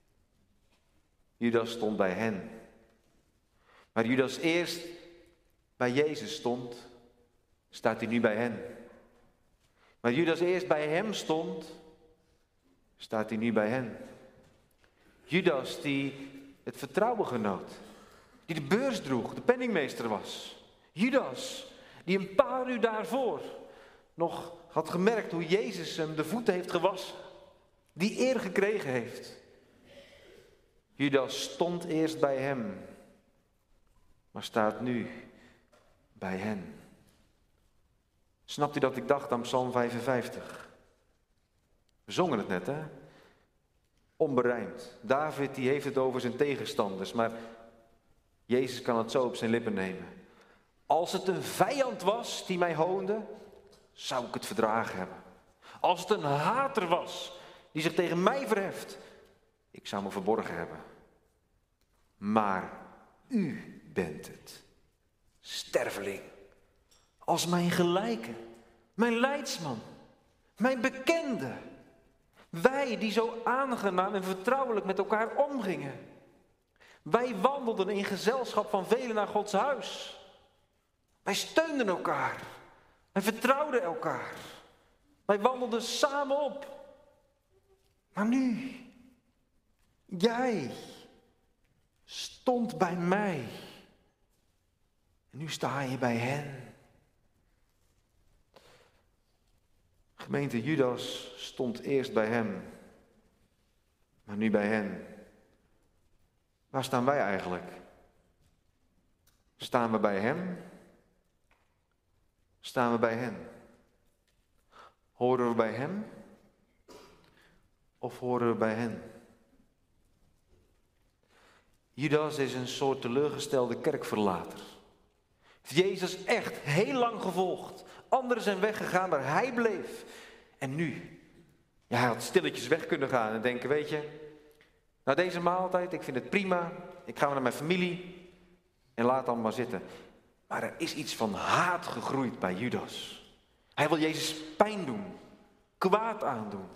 [SPEAKER 2] Judas stond bij hen. Waar Judas eerst bij Jezus stond, staat hij nu bij hen. Waar Judas eerst bij hem stond, staat hij nu bij hen. Judas die het vertrouwen genoot, die de beurs droeg, de penningmeester was. Judas die een paar uur daarvoor nog had gemerkt hoe Jezus hem de voeten heeft gewassen, die eer gekregen heeft. Judas stond eerst bij hem, maar staat nu bij hen. Snapt u dat ik dacht aan Psalm 55? We zongen het net, hè? Onberijmd. David die heeft het over zijn tegenstanders, maar Jezus kan het zo op zijn lippen nemen. Als het een vijand was die mij hoonde, zou ik het verdragen hebben. Als het een hater was die zich tegen mij verheft, ik zou me verborgen hebben. Maar u bent het, sterveling, als mijn gelijke, mijn leidsman, mijn bekende. Wij die zo aangenaam en vertrouwelijk met elkaar omgingen. Wij wandelden in gezelschap van velen naar Gods huis. Wij steunden elkaar. Wij vertrouwden elkaar. Wij wandelden samen op. Maar nu, jij stond bij mij. En nu sta je bij hen. Gemeente, Judas stond eerst bij hem, maar nu bij hen. Waar staan wij eigenlijk? Staan we bij hem? Staan we bij hen? Horen we bij hem? Of horen we bij hen? Judas is een soort teleurgestelde kerkverlater. Heeft Jezus echt heel lang gevolgd. Anderen zijn weggegaan, maar hij bleef. En nu? Ja, hij had stilletjes weg kunnen gaan en denken, weet je, na deze maaltijd, ik vind het prima. Ik ga weer naar mijn familie en laat dan maar zitten. Maar er is iets van haat gegroeid bij Judas. Hij wil Jezus pijn doen, kwaad aandoen.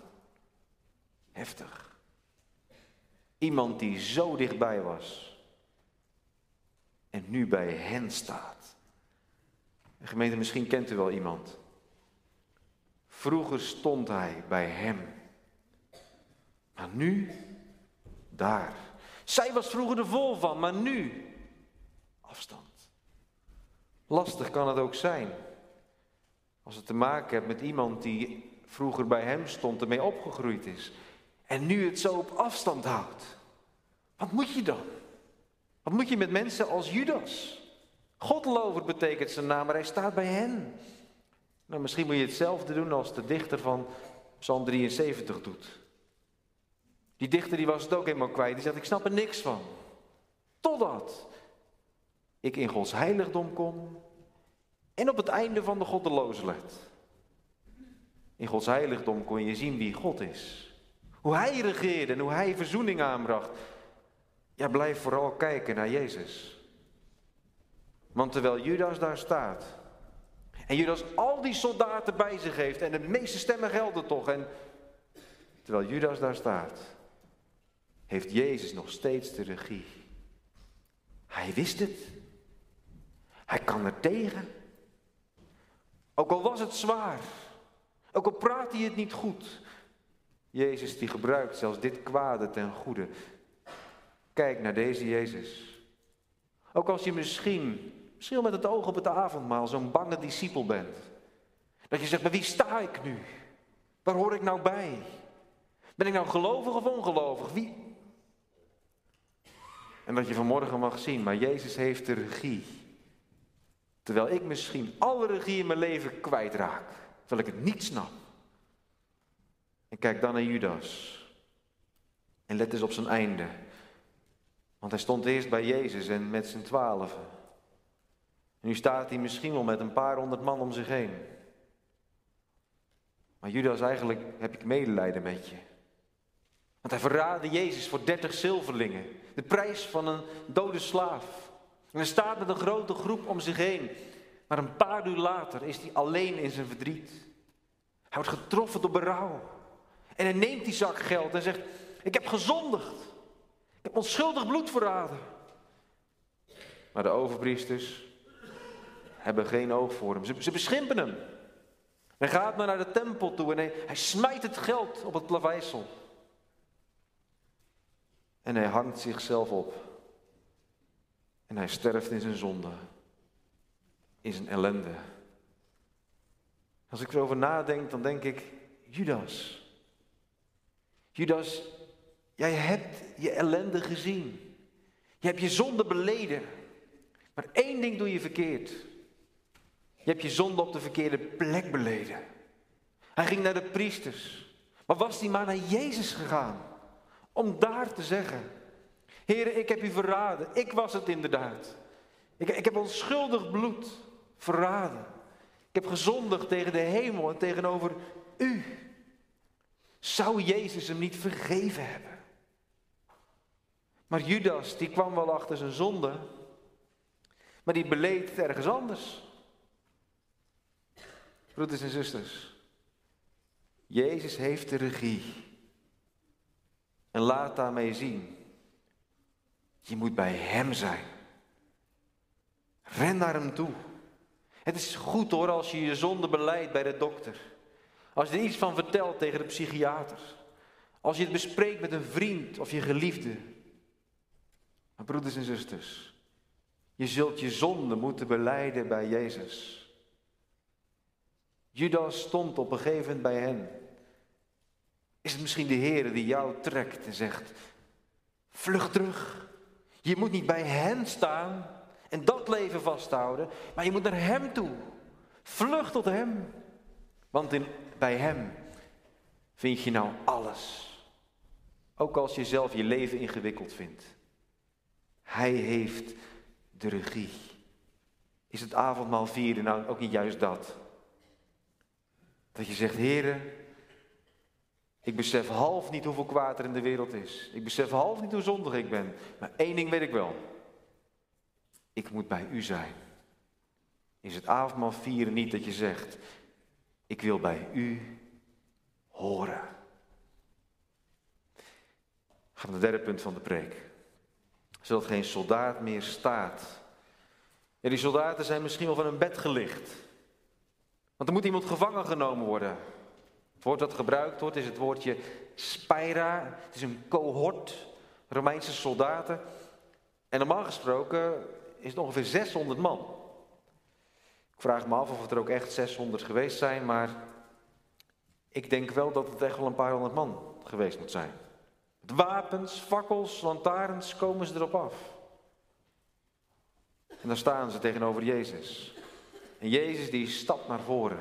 [SPEAKER 2] Heftig. Iemand die zo dichtbij was en nu bij hen staat. En gemeente, misschien kent u wel iemand. Vroeger stond hij bij hem. Maar nu, daar. Zij was vroeger er vol van, maar nu, afstand. Lastig kan het ook zijn. Als het te maken hebt met iemand die vroeger bij hem stond, ermee opgegroeid is. En nu het zo op afstand houdt. Wat moet je dan? Wat moet je met mensen als Judas? Godlover betekent zijn naam, maar hij staat bij hen. Nou, misschien moet je hetzelfde doen als de dichter van Psalm 73 doet. Die dichter die was het ook helemaal kwijt. Die zegt, ik snap er niks van. Totdat ik in Gods heiligdom kom en op het einde van de goddeloze let. In Gods heiligdom kon je zien wie God is. Hoe hij regeerde en hoe hij verzoening aanbracht. Ja, blijf vooral kijken naar Jezus. Want terwijl Judas daar staat en Judas al die soldaten bij zich heeft en de meeste stemmen gelden toch. En terwijl Judas daar staat, heeft Jezus nog steeds de regie. Hij wist het. Hij kan er tegen. Ook al was het zwaar. Ook al praat hij het niet goed. Jezus die gebruikt zelfs dit kwade ten goede. Kijk naar deze Jezus. Ook als je misschien met het oog op het avondmaal zo'n bange discipel bent. Dat je zegt, maar wie sta ik nu? Waar hoor ik nou bij? Ben ik nou gelovig of ongelovig? Wie? En dat je vanmorgen mag zien, maar Jezus heeft de regie. Terwijl ik misschien alle regie in mijn leven kwijtraak. Terwijl ik het niet snap. En kijk dan naar Judas. En let eens op zijn einde. Want hij stond eerst bij Jezus en met zijn 12. En nu staat hij misschien wel met een paar honderd man om zich heen. Maar Judas, eigenlijk heb ik medelijden met je. Want hij verraadde Jezus voor 30 zilverlingen. De prijs van een dode slaaf. En hij staat met een grote groep om zich heen. Maar een paar uur later is hij alleen in zijn verdriet. Hij wordt getroffen door berouw. En hij neemt die zak geld en zegt: ik heb gezondigd. Ik heb onschuldig bloed verraden. Maar de overpriesters hebben geen oog voor hem. Ze beschimpen hem. Hij gaat maar naar de tempel toe en hij smijt het geld op het plaveisel. En hij hangt zichzelf op. En hij sterft in zijn zonde. In zijn ellende. Als ik erover nadenk, dan denk ik: Judas. Judas, jij hebt je ellende gezien. Je hebt je zonde beleden. Maar één ding doe je verkeerd. Je hebt je zonde op de verkeerde plek beleden. Hij ging naar de priesters. Maar was hij maar naar Jezus gegaan? Om daar te zeggen: Heere, ik heb u verraden. Ik was het inderdaad. Ik heb onschuldig bloed verraden. Ik heb gezondigd tegen de hemel en tegenover u. Zou Jezus hem niet vergeven hebben? Maar Judas, die kwam wel achter zijn zonde. Maar die beleed het ergens anders. Broeders en zusters. Jezus heeft de regie. En laat daarmee zien. Je moet bij hem zijn. Ren naar hem toe. Het is goed hoor als je je zonde belijdt bij de dokter. Als je er iets van vertelt tegen de psychiater. Als je het bespreekt met een vriend of je geliefde. Maar broeders en zusters. Je zult je zonde moeten belijden bij Jezus. Judas stond op een gegeven moment bij hen. Is het misschien de Heer die jou trekt en zegt: vlucht terug. Je moet niet bij hen staan en dat leven vasthouden, maar je moet naar hem toe. Vlucht tot hem. Want bij hem vind je nou alles. Ook als je zelf je leven ingewikkeld vindt. Hij heeft de regie. Is het avondmaal vieren nou ook niet juist dat? Dat je zegt: Heere, ik besef half niet hoeveel kwaad er in de wereld is. Ik besef half niet hoe zondig ik ben. Maar één ding weet ik wel. Ik moet bij u zijn. Is het avondmaal vieren niet dat je zegt: ik wil bij u horen. We gaan naar het derde punt van de preek. Zodat geen soldaat meer staat. Ja, die soldaten zijn misschien wel van hun bed gelicht. Want er moet iemand gevangen genomen worden. Het woord dat gebruikt wordt is het woordje spira. Het is een cohort Romeinse soldaten. En normaal gesproken is het ongeveer 600 man. Ik vraag me af of het er ook echt 600 geweest zijn, maar ik denk wel dat het echt wel een paar honderd man geweest moet zijn. Met wapens, fakkels, lantaarns komen ze erop af. En dan staan ze tegenover Jezus. En Jezus die stapt naar voren.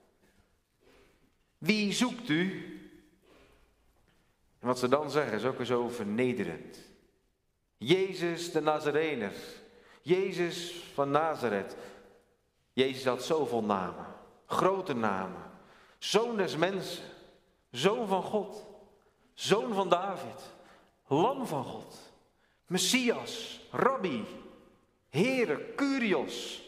[SPEAKER 2] Wie zoekt u? En wat ze dan zeggen is ook weer zo vernederend. Jezus de Nazarener. Jezus van Nazareth. Jezus had zoveel namen. Grote namen. Zoon des mensen. Zoon van God. Zoon van David. Lam van God. Messias. Rabbi. Heere. Kyrios.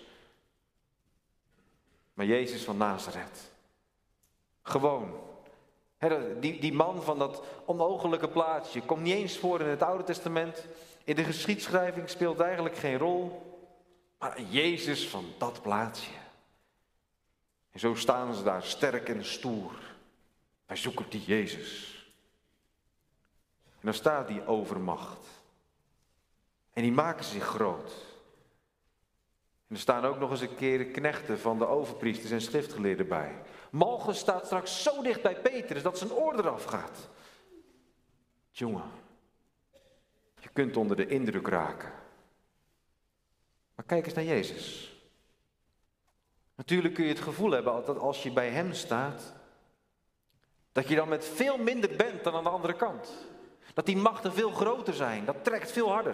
[SPEAKER 2] Maar Jezus van Nazareth. Gewoon. Die man van dat onmogelijke plaatsje komt niet eens voor in het Oude Testament. In de geschiedschrijving speelt eigenlijk geen rol. Maar Jezus van dat plaatsje. En zo staan ze daar sterk en stoer. Wij zoeken die Jezus. En dan staat die overmacht. En die maken zich groot. En er staan ook nog eens een keer knechten van de overpriesters en schriftgeleerden bij. Malchus staat straks zo dicht bij Petrus dat zijn oor eraf gaat. Jongen, je kunt onder de indruk raken. Maar kijk eens naar Jezus. Natuurlijk kun je het gevoel hebben dat als je bij hem staat, Dat je dan met veel minder bent dan aan de andere kant. Dat die machten veel groter zijn. Dat trekt veel harder.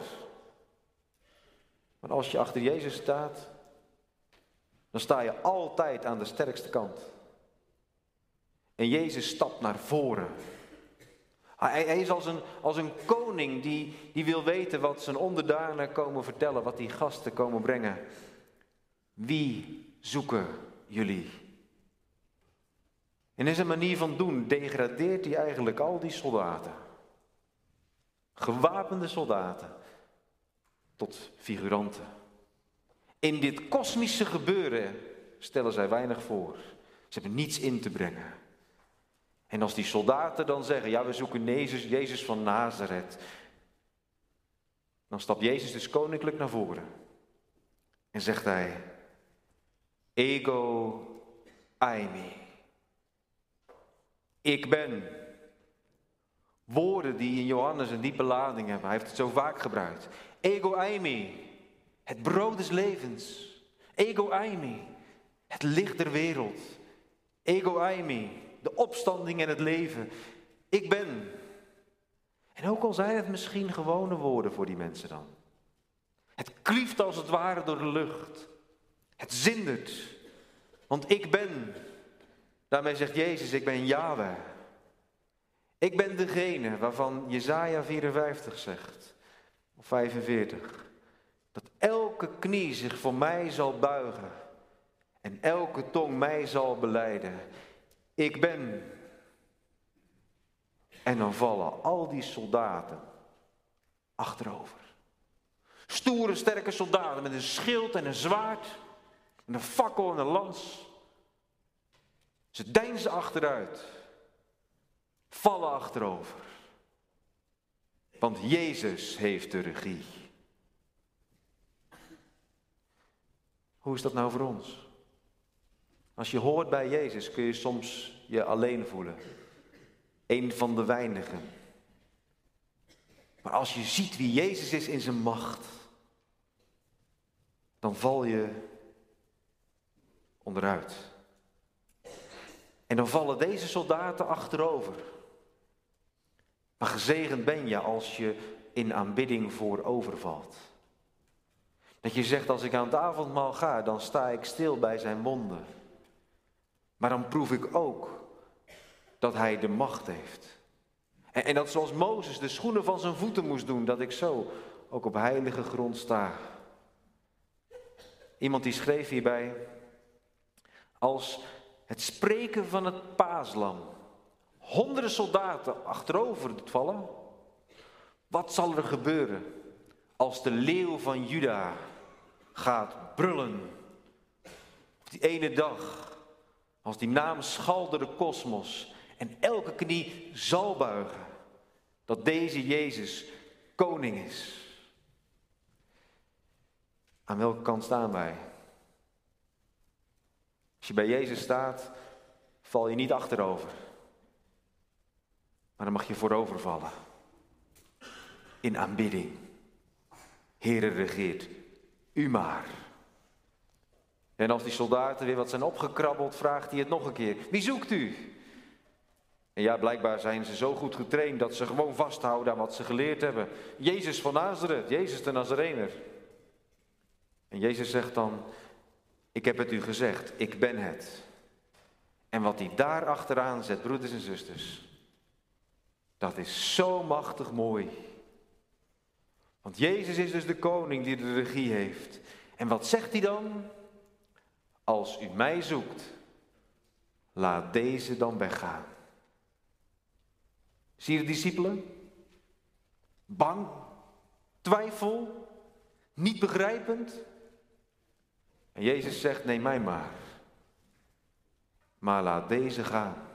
[SPEAKER 2] Maar als je achter Jezus staat, dan sta je altijd aan de sterkste kant. En Jezus stapt naar voren. Hij is als een koning die wil weten wat zijn onderdanen komen vertellen, wat die gasten komen brengen. Wie zoeken jullie? En in zijn manier van doen degradeert hij eigenlijk al die soldaten. Gewapende soldaten tot figuranten. In dit kosmische gebeuren stellen zij weinig voor. Ze hebben niets in te brengen. En als die soldaten dan zeggen, ja, we zoeken Jezus van Nazareth. Dan stapt Jezus dus koninklijk naar voren. En zegt hij, ego eimi. Ik ben. Woorden die in Johannes een diepe lading hebben. Hij heeft het zo vaak gebruikt. Ego eimi. Het brood des levens. Ego eimi. Het licht der wereld. Ego eimi. De opstanding en het leven. Ik ben. En ook al zijn het misschien gewone woorden voor die mensen dan. Het klieft als het ware door de lucht. Het zindert. Want ik ben. Daarmee zegt Jezus, ik ben Yahweh. Ik ben degene waarvan Jesaja 54 zegt. Of 45. Dat elke knie zich voor mij zal buigen. En elke tong mij zal belijden. Ik ben. En dan vallen al die soldaten achterover. Stoere, sterke soldaten met een schild en een zwaard. En een fakkel en een lans. Ze deinzen achteruit. Vallen achterover. Want Jezus heeft de regie. Hoe is dat nou voor ons? Als je hoort bij Jezus kun je soms je alleen voelen. Eén van de weinigen. Maar als je ziet wie Jezus is in zijn macht, dan val je onderuit. En dan vallen deze soldaten achterover. Maar gezegend ben je als je in aanbidding voorover valt. Dat je zegt, als ik aan het avondmaal ga, dan sta ik stil bij zijn wonden. Maar dan proef ik ook dat hij de macht heeft. En dat zoals Mozes de schoenen van zijn voeten moest doen, dat ik zo ook op heilige grond sta. Iemand die schreef hierbij, als het spreken van het paaslam honderden soldaten achterover doet vallen, wat zal er gebeuren als de leeuw van Juda gaat brullen op die ene dag, als die naam schalt door de kosmos en elke knie zal buigen dat deze Jezus koning is. Aan welke kant staan wij? Als je bij Jezus staat, val je niet achterover. Maar dan mag je voorover vallen. In aanbidding. Heere regeert, u maar. En als die soldaten weer wat zijn opgekrabbeld, vraagt hij het nog een keer. Wie zoekt u? En ja, blijkbaar zijn ze zo goed getraind dat ze gewoon vasthouden aan wat ze geleerd hebben. Jezus van Nazareth, Jezus de Nazarener. En Jezus zegt dan, ik heb het u gezegd, ik ben het. En wat hij daar achteraan zet, broeders en zusters, dat is zo machtig mooi. Want Jezus is dus de koning die de regie heeft. En wat zegt hij dan? Als u mij zoekt, laat deze dan weggaan. Zie je de discipelen? Bang, twijfel, niet begrijpend. En Jezus zegt, neem mij maar laat deze gaan.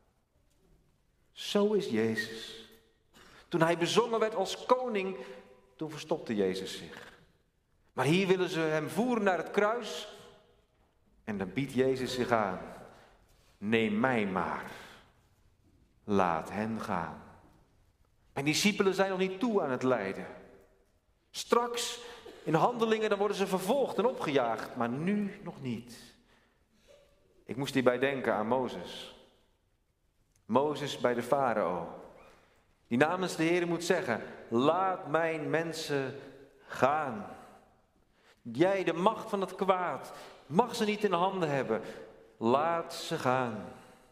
[SPEAKER 2] Zo is Jezus. Toen hij bezongen werd als koning, toen verstopte Jezus zich. Maar hier willen ze hem voeren naar het kruis. En dan biedt Jezus zich aan. Neem mij maar. Laat hen gaan. Mijn discipelen zijn nog niet toe aan het lijden. Straks in Handelingen dan worden ze vervolgd en opgejaagd. Maar nu nog niet. Ik moest hierbij denken aan Mozes. Mozes bij de farao, die namens de Heer moet zeggen: laat mijn mensen gaan. Jij, de macht van het kwaad, mag ze niet in handen hebben. Laat ze gaan.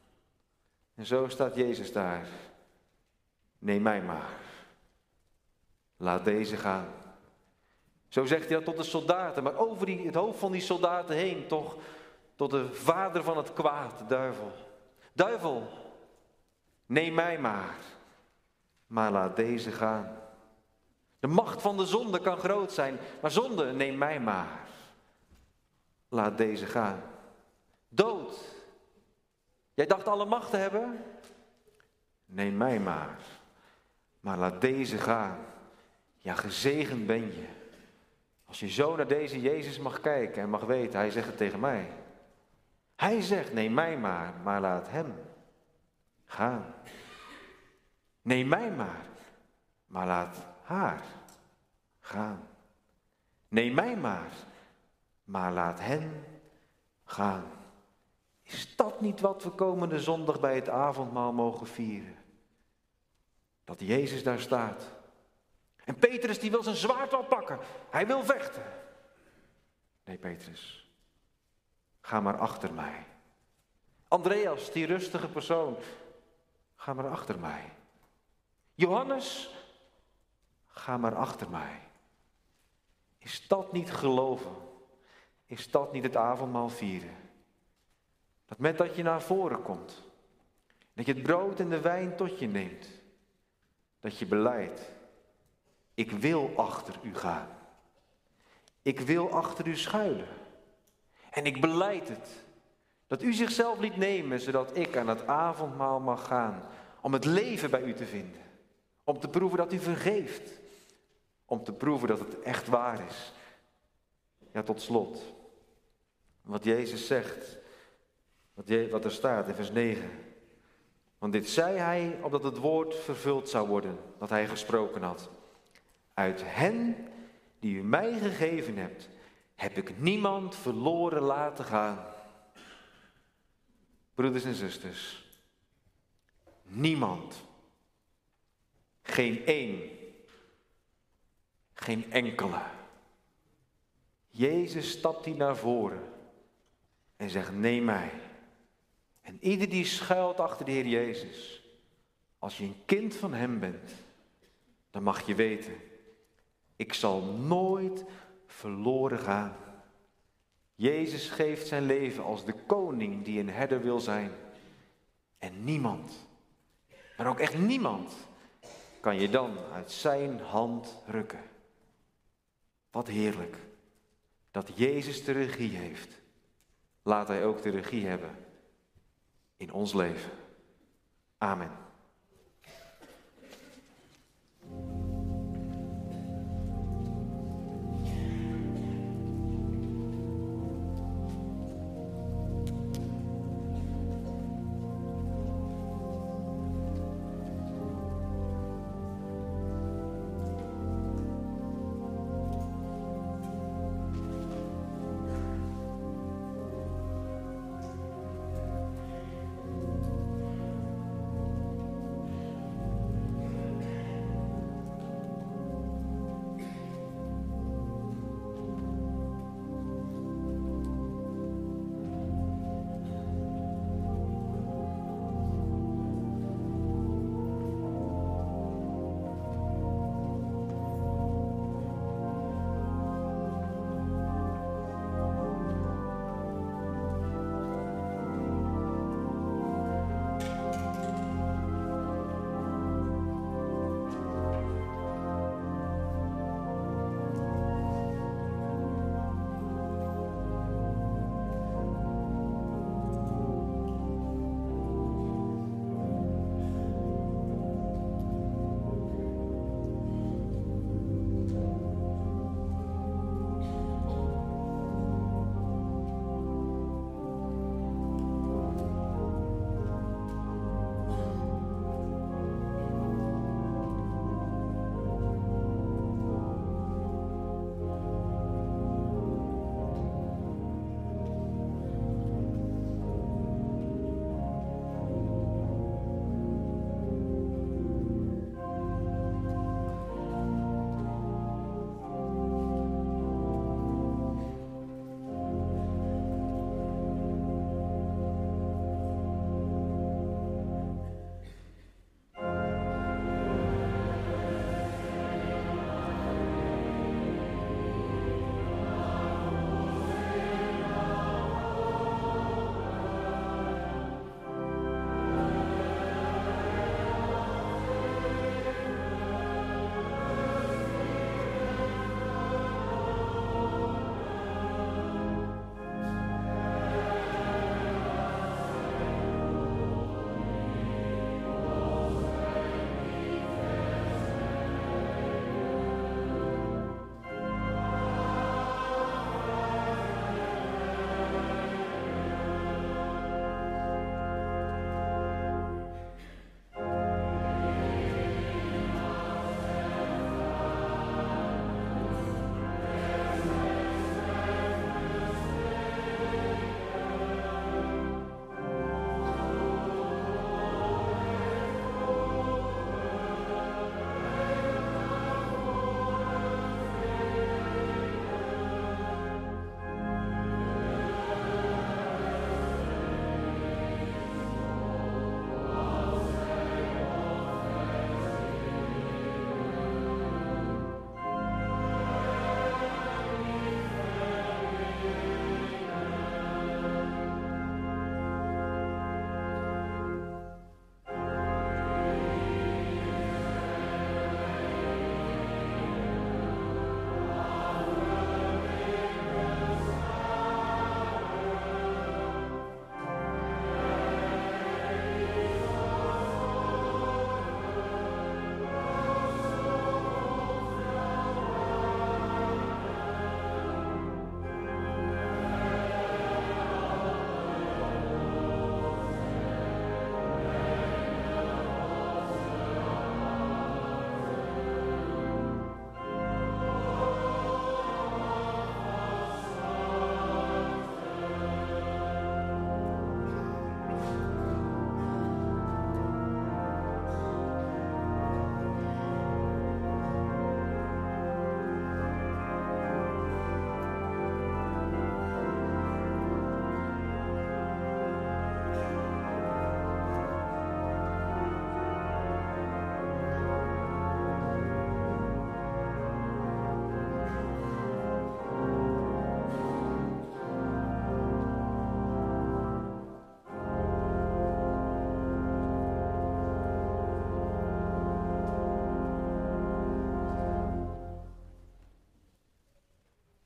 [SPEAKER 2] En zo staat Jezus daar. Neem mij maar. Laat deze gaan. Zo zegt hij dat tot de soldaten, maar over het hoofd van die soldaten heen toch tot de vader van het kwaad, de duivel. Duivel, neem mij maar laat deze gaan. De macht van de zonde kan groot zijn, maar zonde, neem mij maar. Laat deze gaan. Dood, jij dacht alle macht te hebben? Neem mij maar laat deze gaan. Ja, gezegend ben je. Als je zo naar deze Jezus mag kijken en mag weten, hij zegt het tegen mij. Hij zegt, neem mij maar laat hem gaan. Neem mij maar laat haar gaan. Neem mij maar laat hen gaan. Is dat niet wat we komende zondag bij het avondmaal mogen vieren? Dat Jezus daar staat. En Petrus die wil zijn zwaard wel pakken. Hij wil vechten. Nee, Petrus, ga maar achter mij. Andreas, die rustige persoon, ga maar achter mij. Johannes, ga maar achter mij. Is dat niet geloven? Is dat niet het avondmaal vieren? Dat met dat je naar voren komt, dat je het brood en de wijn tot je neemt, dat je belijdt: ik wil achter u gaan. Ik wil achter u schuilen. En ik belijd het, dat u zichzelf liet nemen, zodat ik aan het avondmaal mag gaan, om het leven bij u te vinden. Om te proeven dat u vergeeft. Om te proeven dat het echt waar is. Ja, tot slot. Wat Jezus zegt, wat er staat in vers 9. Want dit zei hij, opdat het woord vervuld zou worden, dat hij gesproken had. Uit hen die u mij gegeven hebt, heb ik niemand verloren laten gaan. Broeders en zusters, niemand. Geen één. Geen enkele. Jezus stapt hier naar voren en zegt: neem mij. En ieder die schuilt achter de Heer Jezus, als je een kind van hem bent, dan mag je weten: ik zal nooit verloren gaan. Jezus geeft zijn leven als de koning die een herder wil zijn. En niemand, maar ook echt niemand, kan je dan uit zijn hand rukken. Wat heerlijk dat Jezus de regie heeft. Laat hij ook de regie hebben in ons leven. Amen.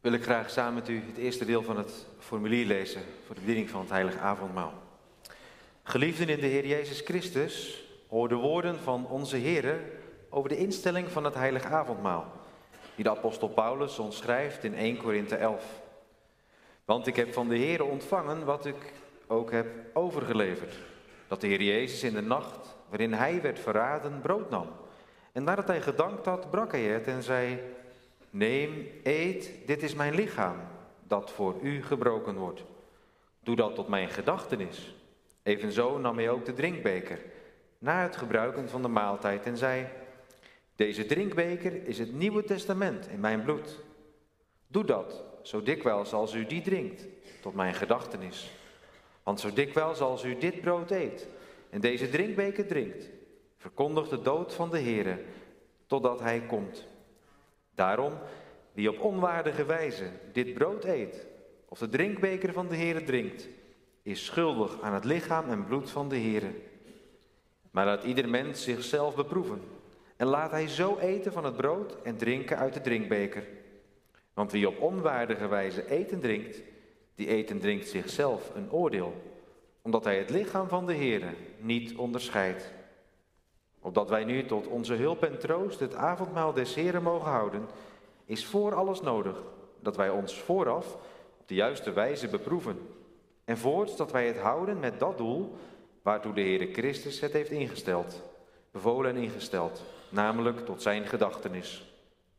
[SPEAKER 2] wil ik graag samen met u het eerste deel van het formulier lezen voor de bediening van het Heilige Avondmaal. Geliefden in de Heer Jezus Christus, hoor de woorden van onze Heer over de instelling van het Heilige Avondmaal, die de apostel Paulus ons schrijft in 1 Korinthe 11. Want ik heb van de Heer ontvangen wat ik ook heb overgeleverd, dat de Heer Jezus in de nacht, waarin hij werd verraden, brood nam. En nadat hij gedankt had, brak hij het en zei: Neem, eet, dit is mijn lichaam, dat voor u gebroken wordt. Doe dat tot mijn gedachtenis. Evenzo nam hij ook de drinkbeker, na het gebruiken van de maaltijd, en zei: Deze drinkbeker is het Nieuwe Testament in mijn bloed. Doe dat, zo dikwijls als u die drinkt, tot mijn gedachtenis. Want zo dikwijls als u dit brood eet en deze drinkbeker drinkt, verkondigt de dood van de Heere, totdat hij komt. Daarom, wie op onwaardige wijze dit brood eet, of de drinkbeker van de Heere drinkt, is schuldig aan het lichaam en bloed van de Heere. Maar laat ieder mens zichzelf beproeven, en laat hij zo eten van het brood en drinken uit de drinkbeker. Want wie op onwaardige wijze eten drinkt, die eten drinkt zichzelf een oordeel, omdat hij het lichaam van de Heere niet onderscheidt. Opdat wij nu tot onze hulp en troost het avondmaal des Heeren mogen houden, is voor alles nodig dat wij ons vooraf op de juiste wijze beproeven. En voorts dat wij het houden met dat doel waartoe de Heere Christus het heeft ingesteld, bevolen en ingesteld, namelijk tot zijn gedachtenis.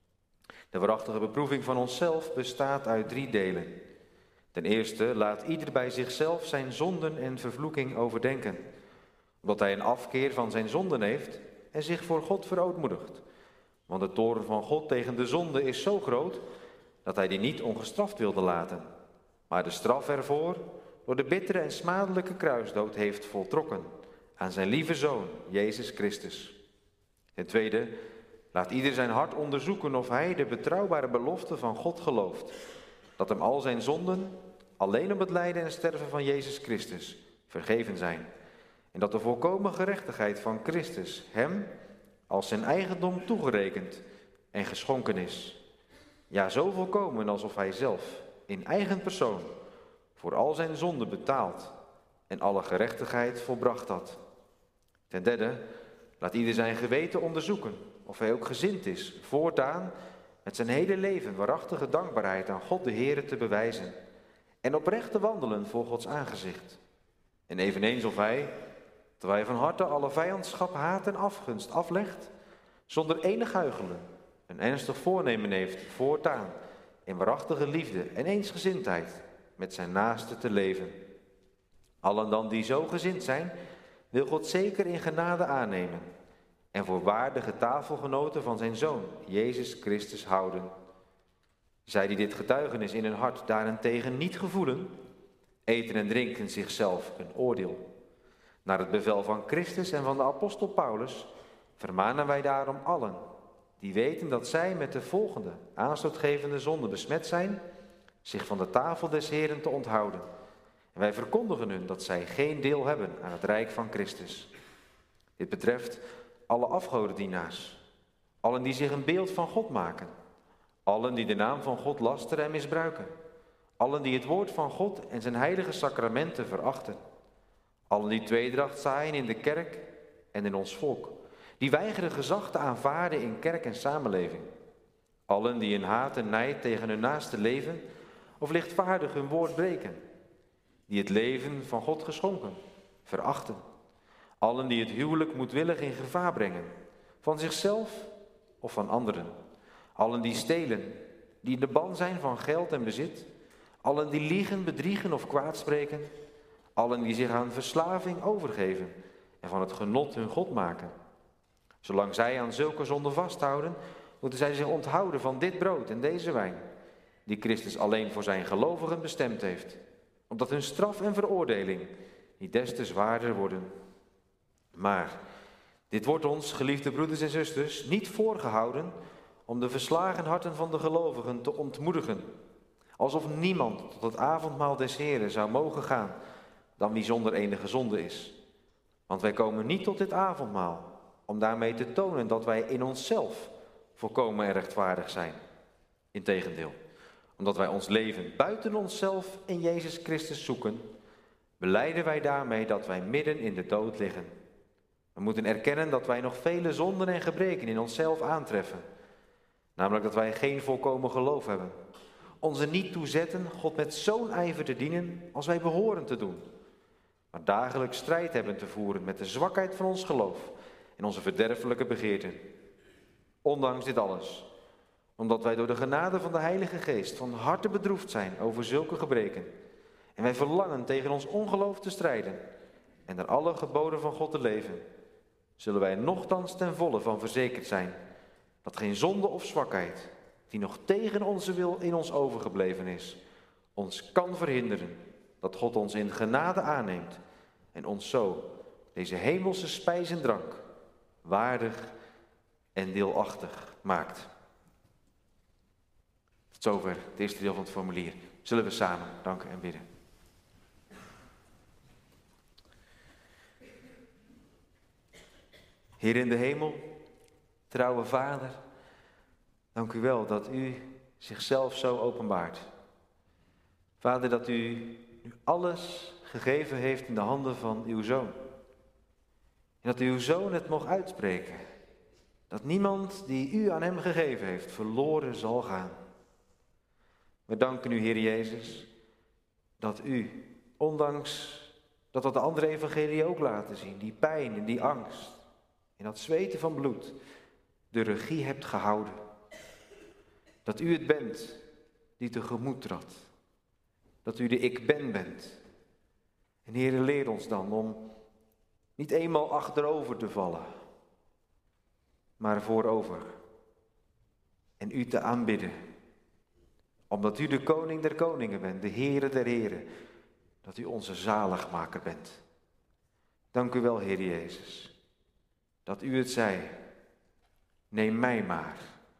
[SPEAKER 2] De waarachtige beproeving van onszelf bestaat uit 3 delen. Ten eerste, laat ieder bij zichzelf zijn zonden en vervloeking overdenken, omdat hij een afkeer van zijn zonden heeft en zich voor God verootmoedigt. Want de toorn van God tegen de zonde is zo groot dat hij die niet ongestraft wilde laten, maar de straf ervoor door de bittere en smadelijke kruisdood heeft voltrokken aan zijn lieve Zoon, Jezus Christus. Ten tweede, laat ieder zijn hart onderzoeken of hij de betrouwbare belofte van God gelooft, dat hem al zijn zonden, alleen om het lijden en sterven van Jezus Christus, vergeven zijn. En dat de volkomen gerechtigheid van Christus hem als zijn eigendom toegerekend en geschonken is. Ja, zo volkomen alsof hij zelf in eigen persoon voor al zijn zonden betaald en alle gerechtigheid volbracht had. Ten derde, laat ieder zijn geweten onderzoeken of hij ook gezind is voortaan met zijn hele leven waarachtige dankbaarheid aan God de Heere te bewijzen en oprecht te wandelen voor Gods aangezicht. En eveneens of hij, terwijl hij van harte alle vijandschap, haat en afgunst aflegt, zonder enig huichelen, een ernstig voornemen heeft voortaan in waarachtige liefde en eensgezindheid met zijn naaste te leven. Allen dan die zo gezind zijn, wil God zeker in genade aannemen en voor waardige tafelgenoten van zijn Zoon, Jezus Christus, houden. Zij die dit getuigenis in hun hart daarentegen niet gevoelen, eten en drinken zichzelf een oordeel. Naar het bevel van Christus en van de apostel Paulus vermanen wij daarom allen, die weten dat zij met de volgende aanstootgevende zonde besmet zijn, zich van de tafel des Heeren te onthouden. En wij verkondigen hun dat zij geen deel hebben aan het rijk van Christus. Dit betreft alle afgodendienaars, allen die zich een beeld van God maken, allen die de naam van God lasteren en misbruiken, allen die het woord van God en zijn heilige sacramenten verachten, allen die tweedracht zaaien in de kerk en in ons volk, die weigeren gezag te aanvaarden in kerk en samenleving, allen die in haat en nijd tegen hun naaste leven of lichtvaardig hun woord breken, die het leven van God geschonken verachten, allen die het huwelijk moedwillig in gevaar brengen, van zichzelf of van anderen, allen die stelen, die in de ban zijn van geld en bezit, allen die liegen, bedriegen of kwaadspreken, allen die zich aan verslaving overgeven en van het genot hun God maken. Zolang zij aan zulke zonden vasthouden, moeten zij zich onthouden van dit brood en deze wijn, die Christus alleen voor zijn gelovigen bestemd heeft, opdat hun straf en veroordeling niet des te zwaarder worden. Maar dit wordt ons, geliefde broeders en zusters, niet voorgehouden om de verslagen harten van de gelovigen te ontmoedigen, alsof niemand tot het avondmaal des Heren zou mogen gaan dan wie zonder enige zonde is. Want wij komen niet tot dit avondmaal om daarmee te tonen dat wij in onszelf volkomen en rechtvaardig zijn. Integendeel, Omdat wij ons leven buiten onszelf in Jezus Christus zoeken, belijden wij daarmee dat wij midden in de dood liggen. We moeten erkennen dat wij nog vele zonden en gebreken in onszelf aantreffen. Namelijk dat wij geen volkomen geloof hebben. Ons er niet toe zetten God met zo'n ijver te dienen als wij behoren te doen. Maar dagelijks strijd hebben te voeren met de zwakheid van ons geloof en onze verderfelijke begeerten. Ondanks dit alles, omdat wij door de genade van de Heilige Geest van harte bedroefd zijn over zulke gebreken. En wij verlangen tegen ons ongeloof te strijden en naar alle geboden van God te leven. Zullen wij nochtans ten volle van verzekerd zijn dat geen zonde of zwakheid, die nog tegen onze wil in ons overgebleven is, ons kan verhinderen dat God ons in genade aanneemt en ons zo deze hemelse spijs en drank waardig en deelachtig maakt. Tot zover het eerste deel van het formulier. Zullen we samen danken en bidden. Heer in de hemel, trouwe Vader, dank u wel dat u zichzelf zo openbaart. Vader, dat u nu alles gegeven heeft in de handen van uw Zoon. En dat uw Zoon het mocht uitspreken. Dat niemand die u aan hem gegeven heeft verloren zal gaan. We danken u, Heer Jezus, dat u, ondanks dat wat de andere evangelieën ook laten zien, die pijn en die angst en dat zweten van bloed, de regie hebt gehouden. Dat u het bent die tegemoet trad. Dat u de ik ben bent. En Heer, leer ons dan om niet eenmaal achterover te vallen, maar voorover. En u te aanbidden. Omdat u de koning der koningen bent, de Heere der heren. Dat u onze zaligmaker bent. Dank u wel, Heer Jezus. Dat u het zei. Neem mij maar.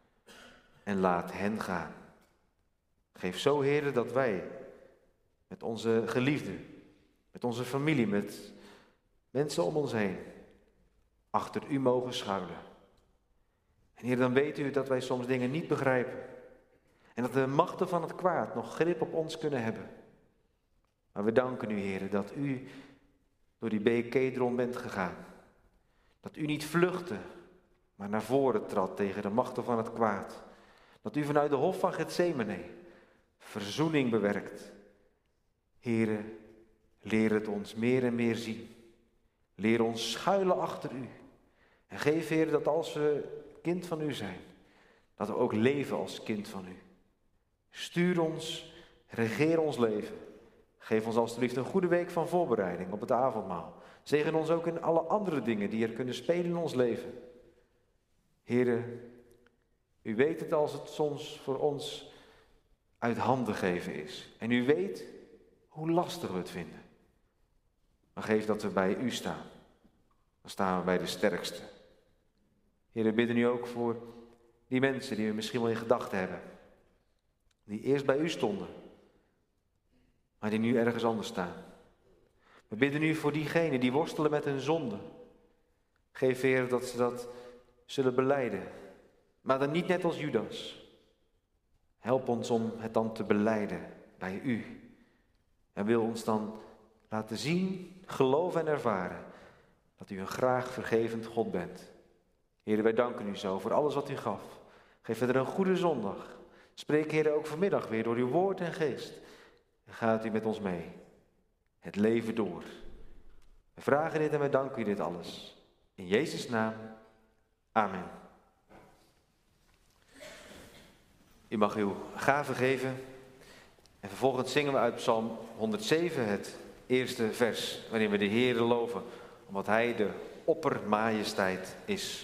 [SPEAKER 2] En laat hen gaan. Geef zo, Heere, dat wij met onze geliefden, met onze familie, met mensen om ons heen, achter u mogen schuilen. En Heer, dan weet u dat wij soms dingen niet begrijpen. En dat de machten van het kwaad nog grip op ons kunnen hebben. Maar we danken u, Heer, dat u door die beek Kedron bent gegaan. Dat u niet vluchtte, maar naar voren trad tegen de machten van het kwaad. Dat u vanuit de hof van Getsemane verzoening bewerkt. Heere, leer het ons meer en meer zien. Leer ons schuilen achter u. En geef, Heer, dat als we kind van u zijn, dat we ook leven als kind van u. Stuur ons, regeer ons leven. Geef ons alstublieft een goede week van voorbereiding op het avondmaal. Zegen ons ook in alle andere dingen die er kunnen spelen in ons leven. Heere, u weet het als het soms voor ons uit handen geven is. En u weet hoe lastig we het vinden. Maar geef dat we bij u staan. Dan staan we bij de sterkste. Heer, we bidden nu ook voor die mensen die we misschien wel in gedachten hebben. Die eerst bij u stonden, maar die nu ergens anders staan. We bidden nu voor diegenen die worstelen met hun zonde. Geef, Heer, dat ze dat zullen belijden. Maar dan niet net als Judas. Help ons om het dan te belijden bij u. En wil ons dan laten zien, geloven en ervaren dat u een graag vergevend God bent. Heer, wij danken u zo voor alles wat u gaf. Geef verder een goede zondag. Spreek, Heer, ook vanmiddag weer door uw woord en geest. En gaat u met ons mee. Het leven door. We vragen dit en wij danken u dit alles. In Jezus' naam. Amen. U mag uw gave geven. En vervolgens zingen we uit Psalm 107 het eerste vers, waarin we de Heere loven, omdat Hij de oppermajesteit is.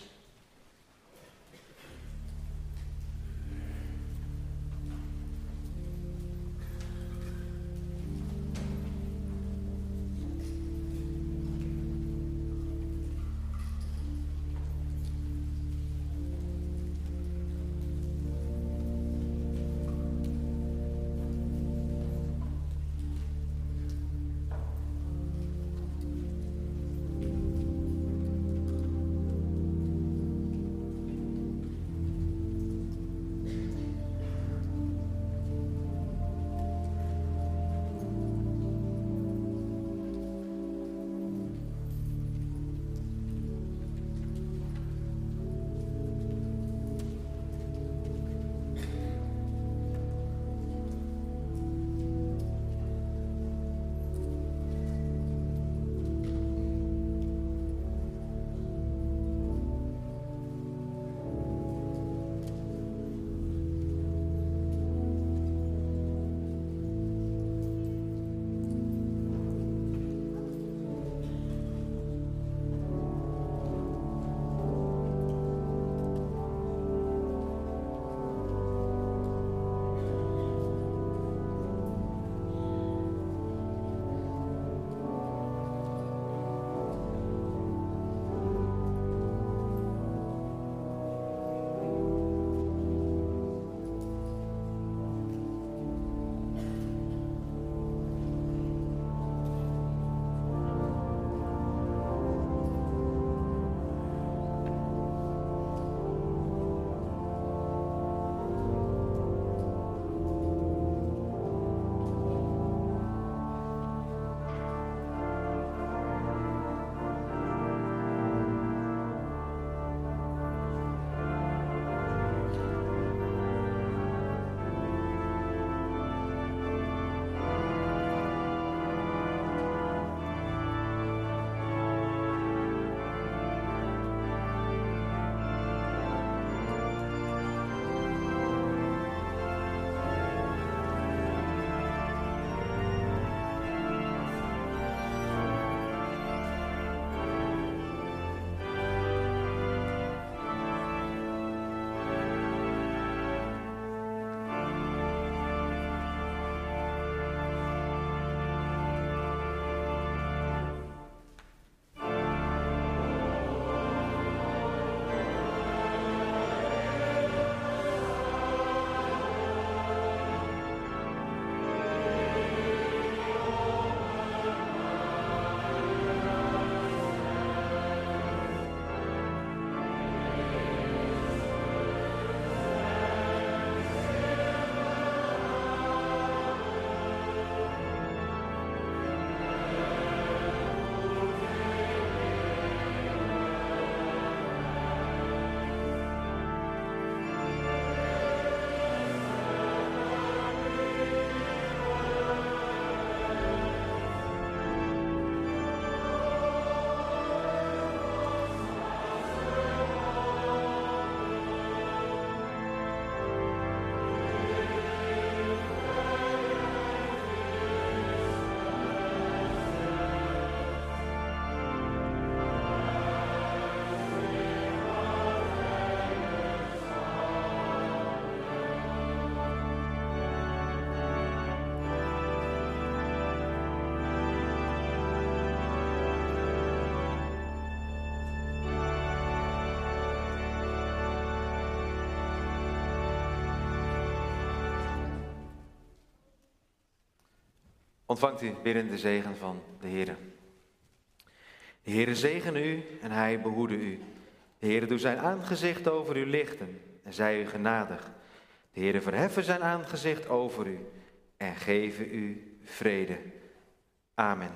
[SPEAKER 2] Ontvangt u bidden de zegen van de Heere. De Heere zegene u en hij behoede u. De Heere doet zijn aangezicht over u lichten en zij u genadig. De Heere verheffen zijn aangezicht over u en geven u vrede. Amen.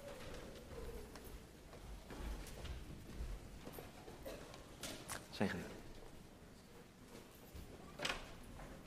[SPEAKER 2] Zegen u.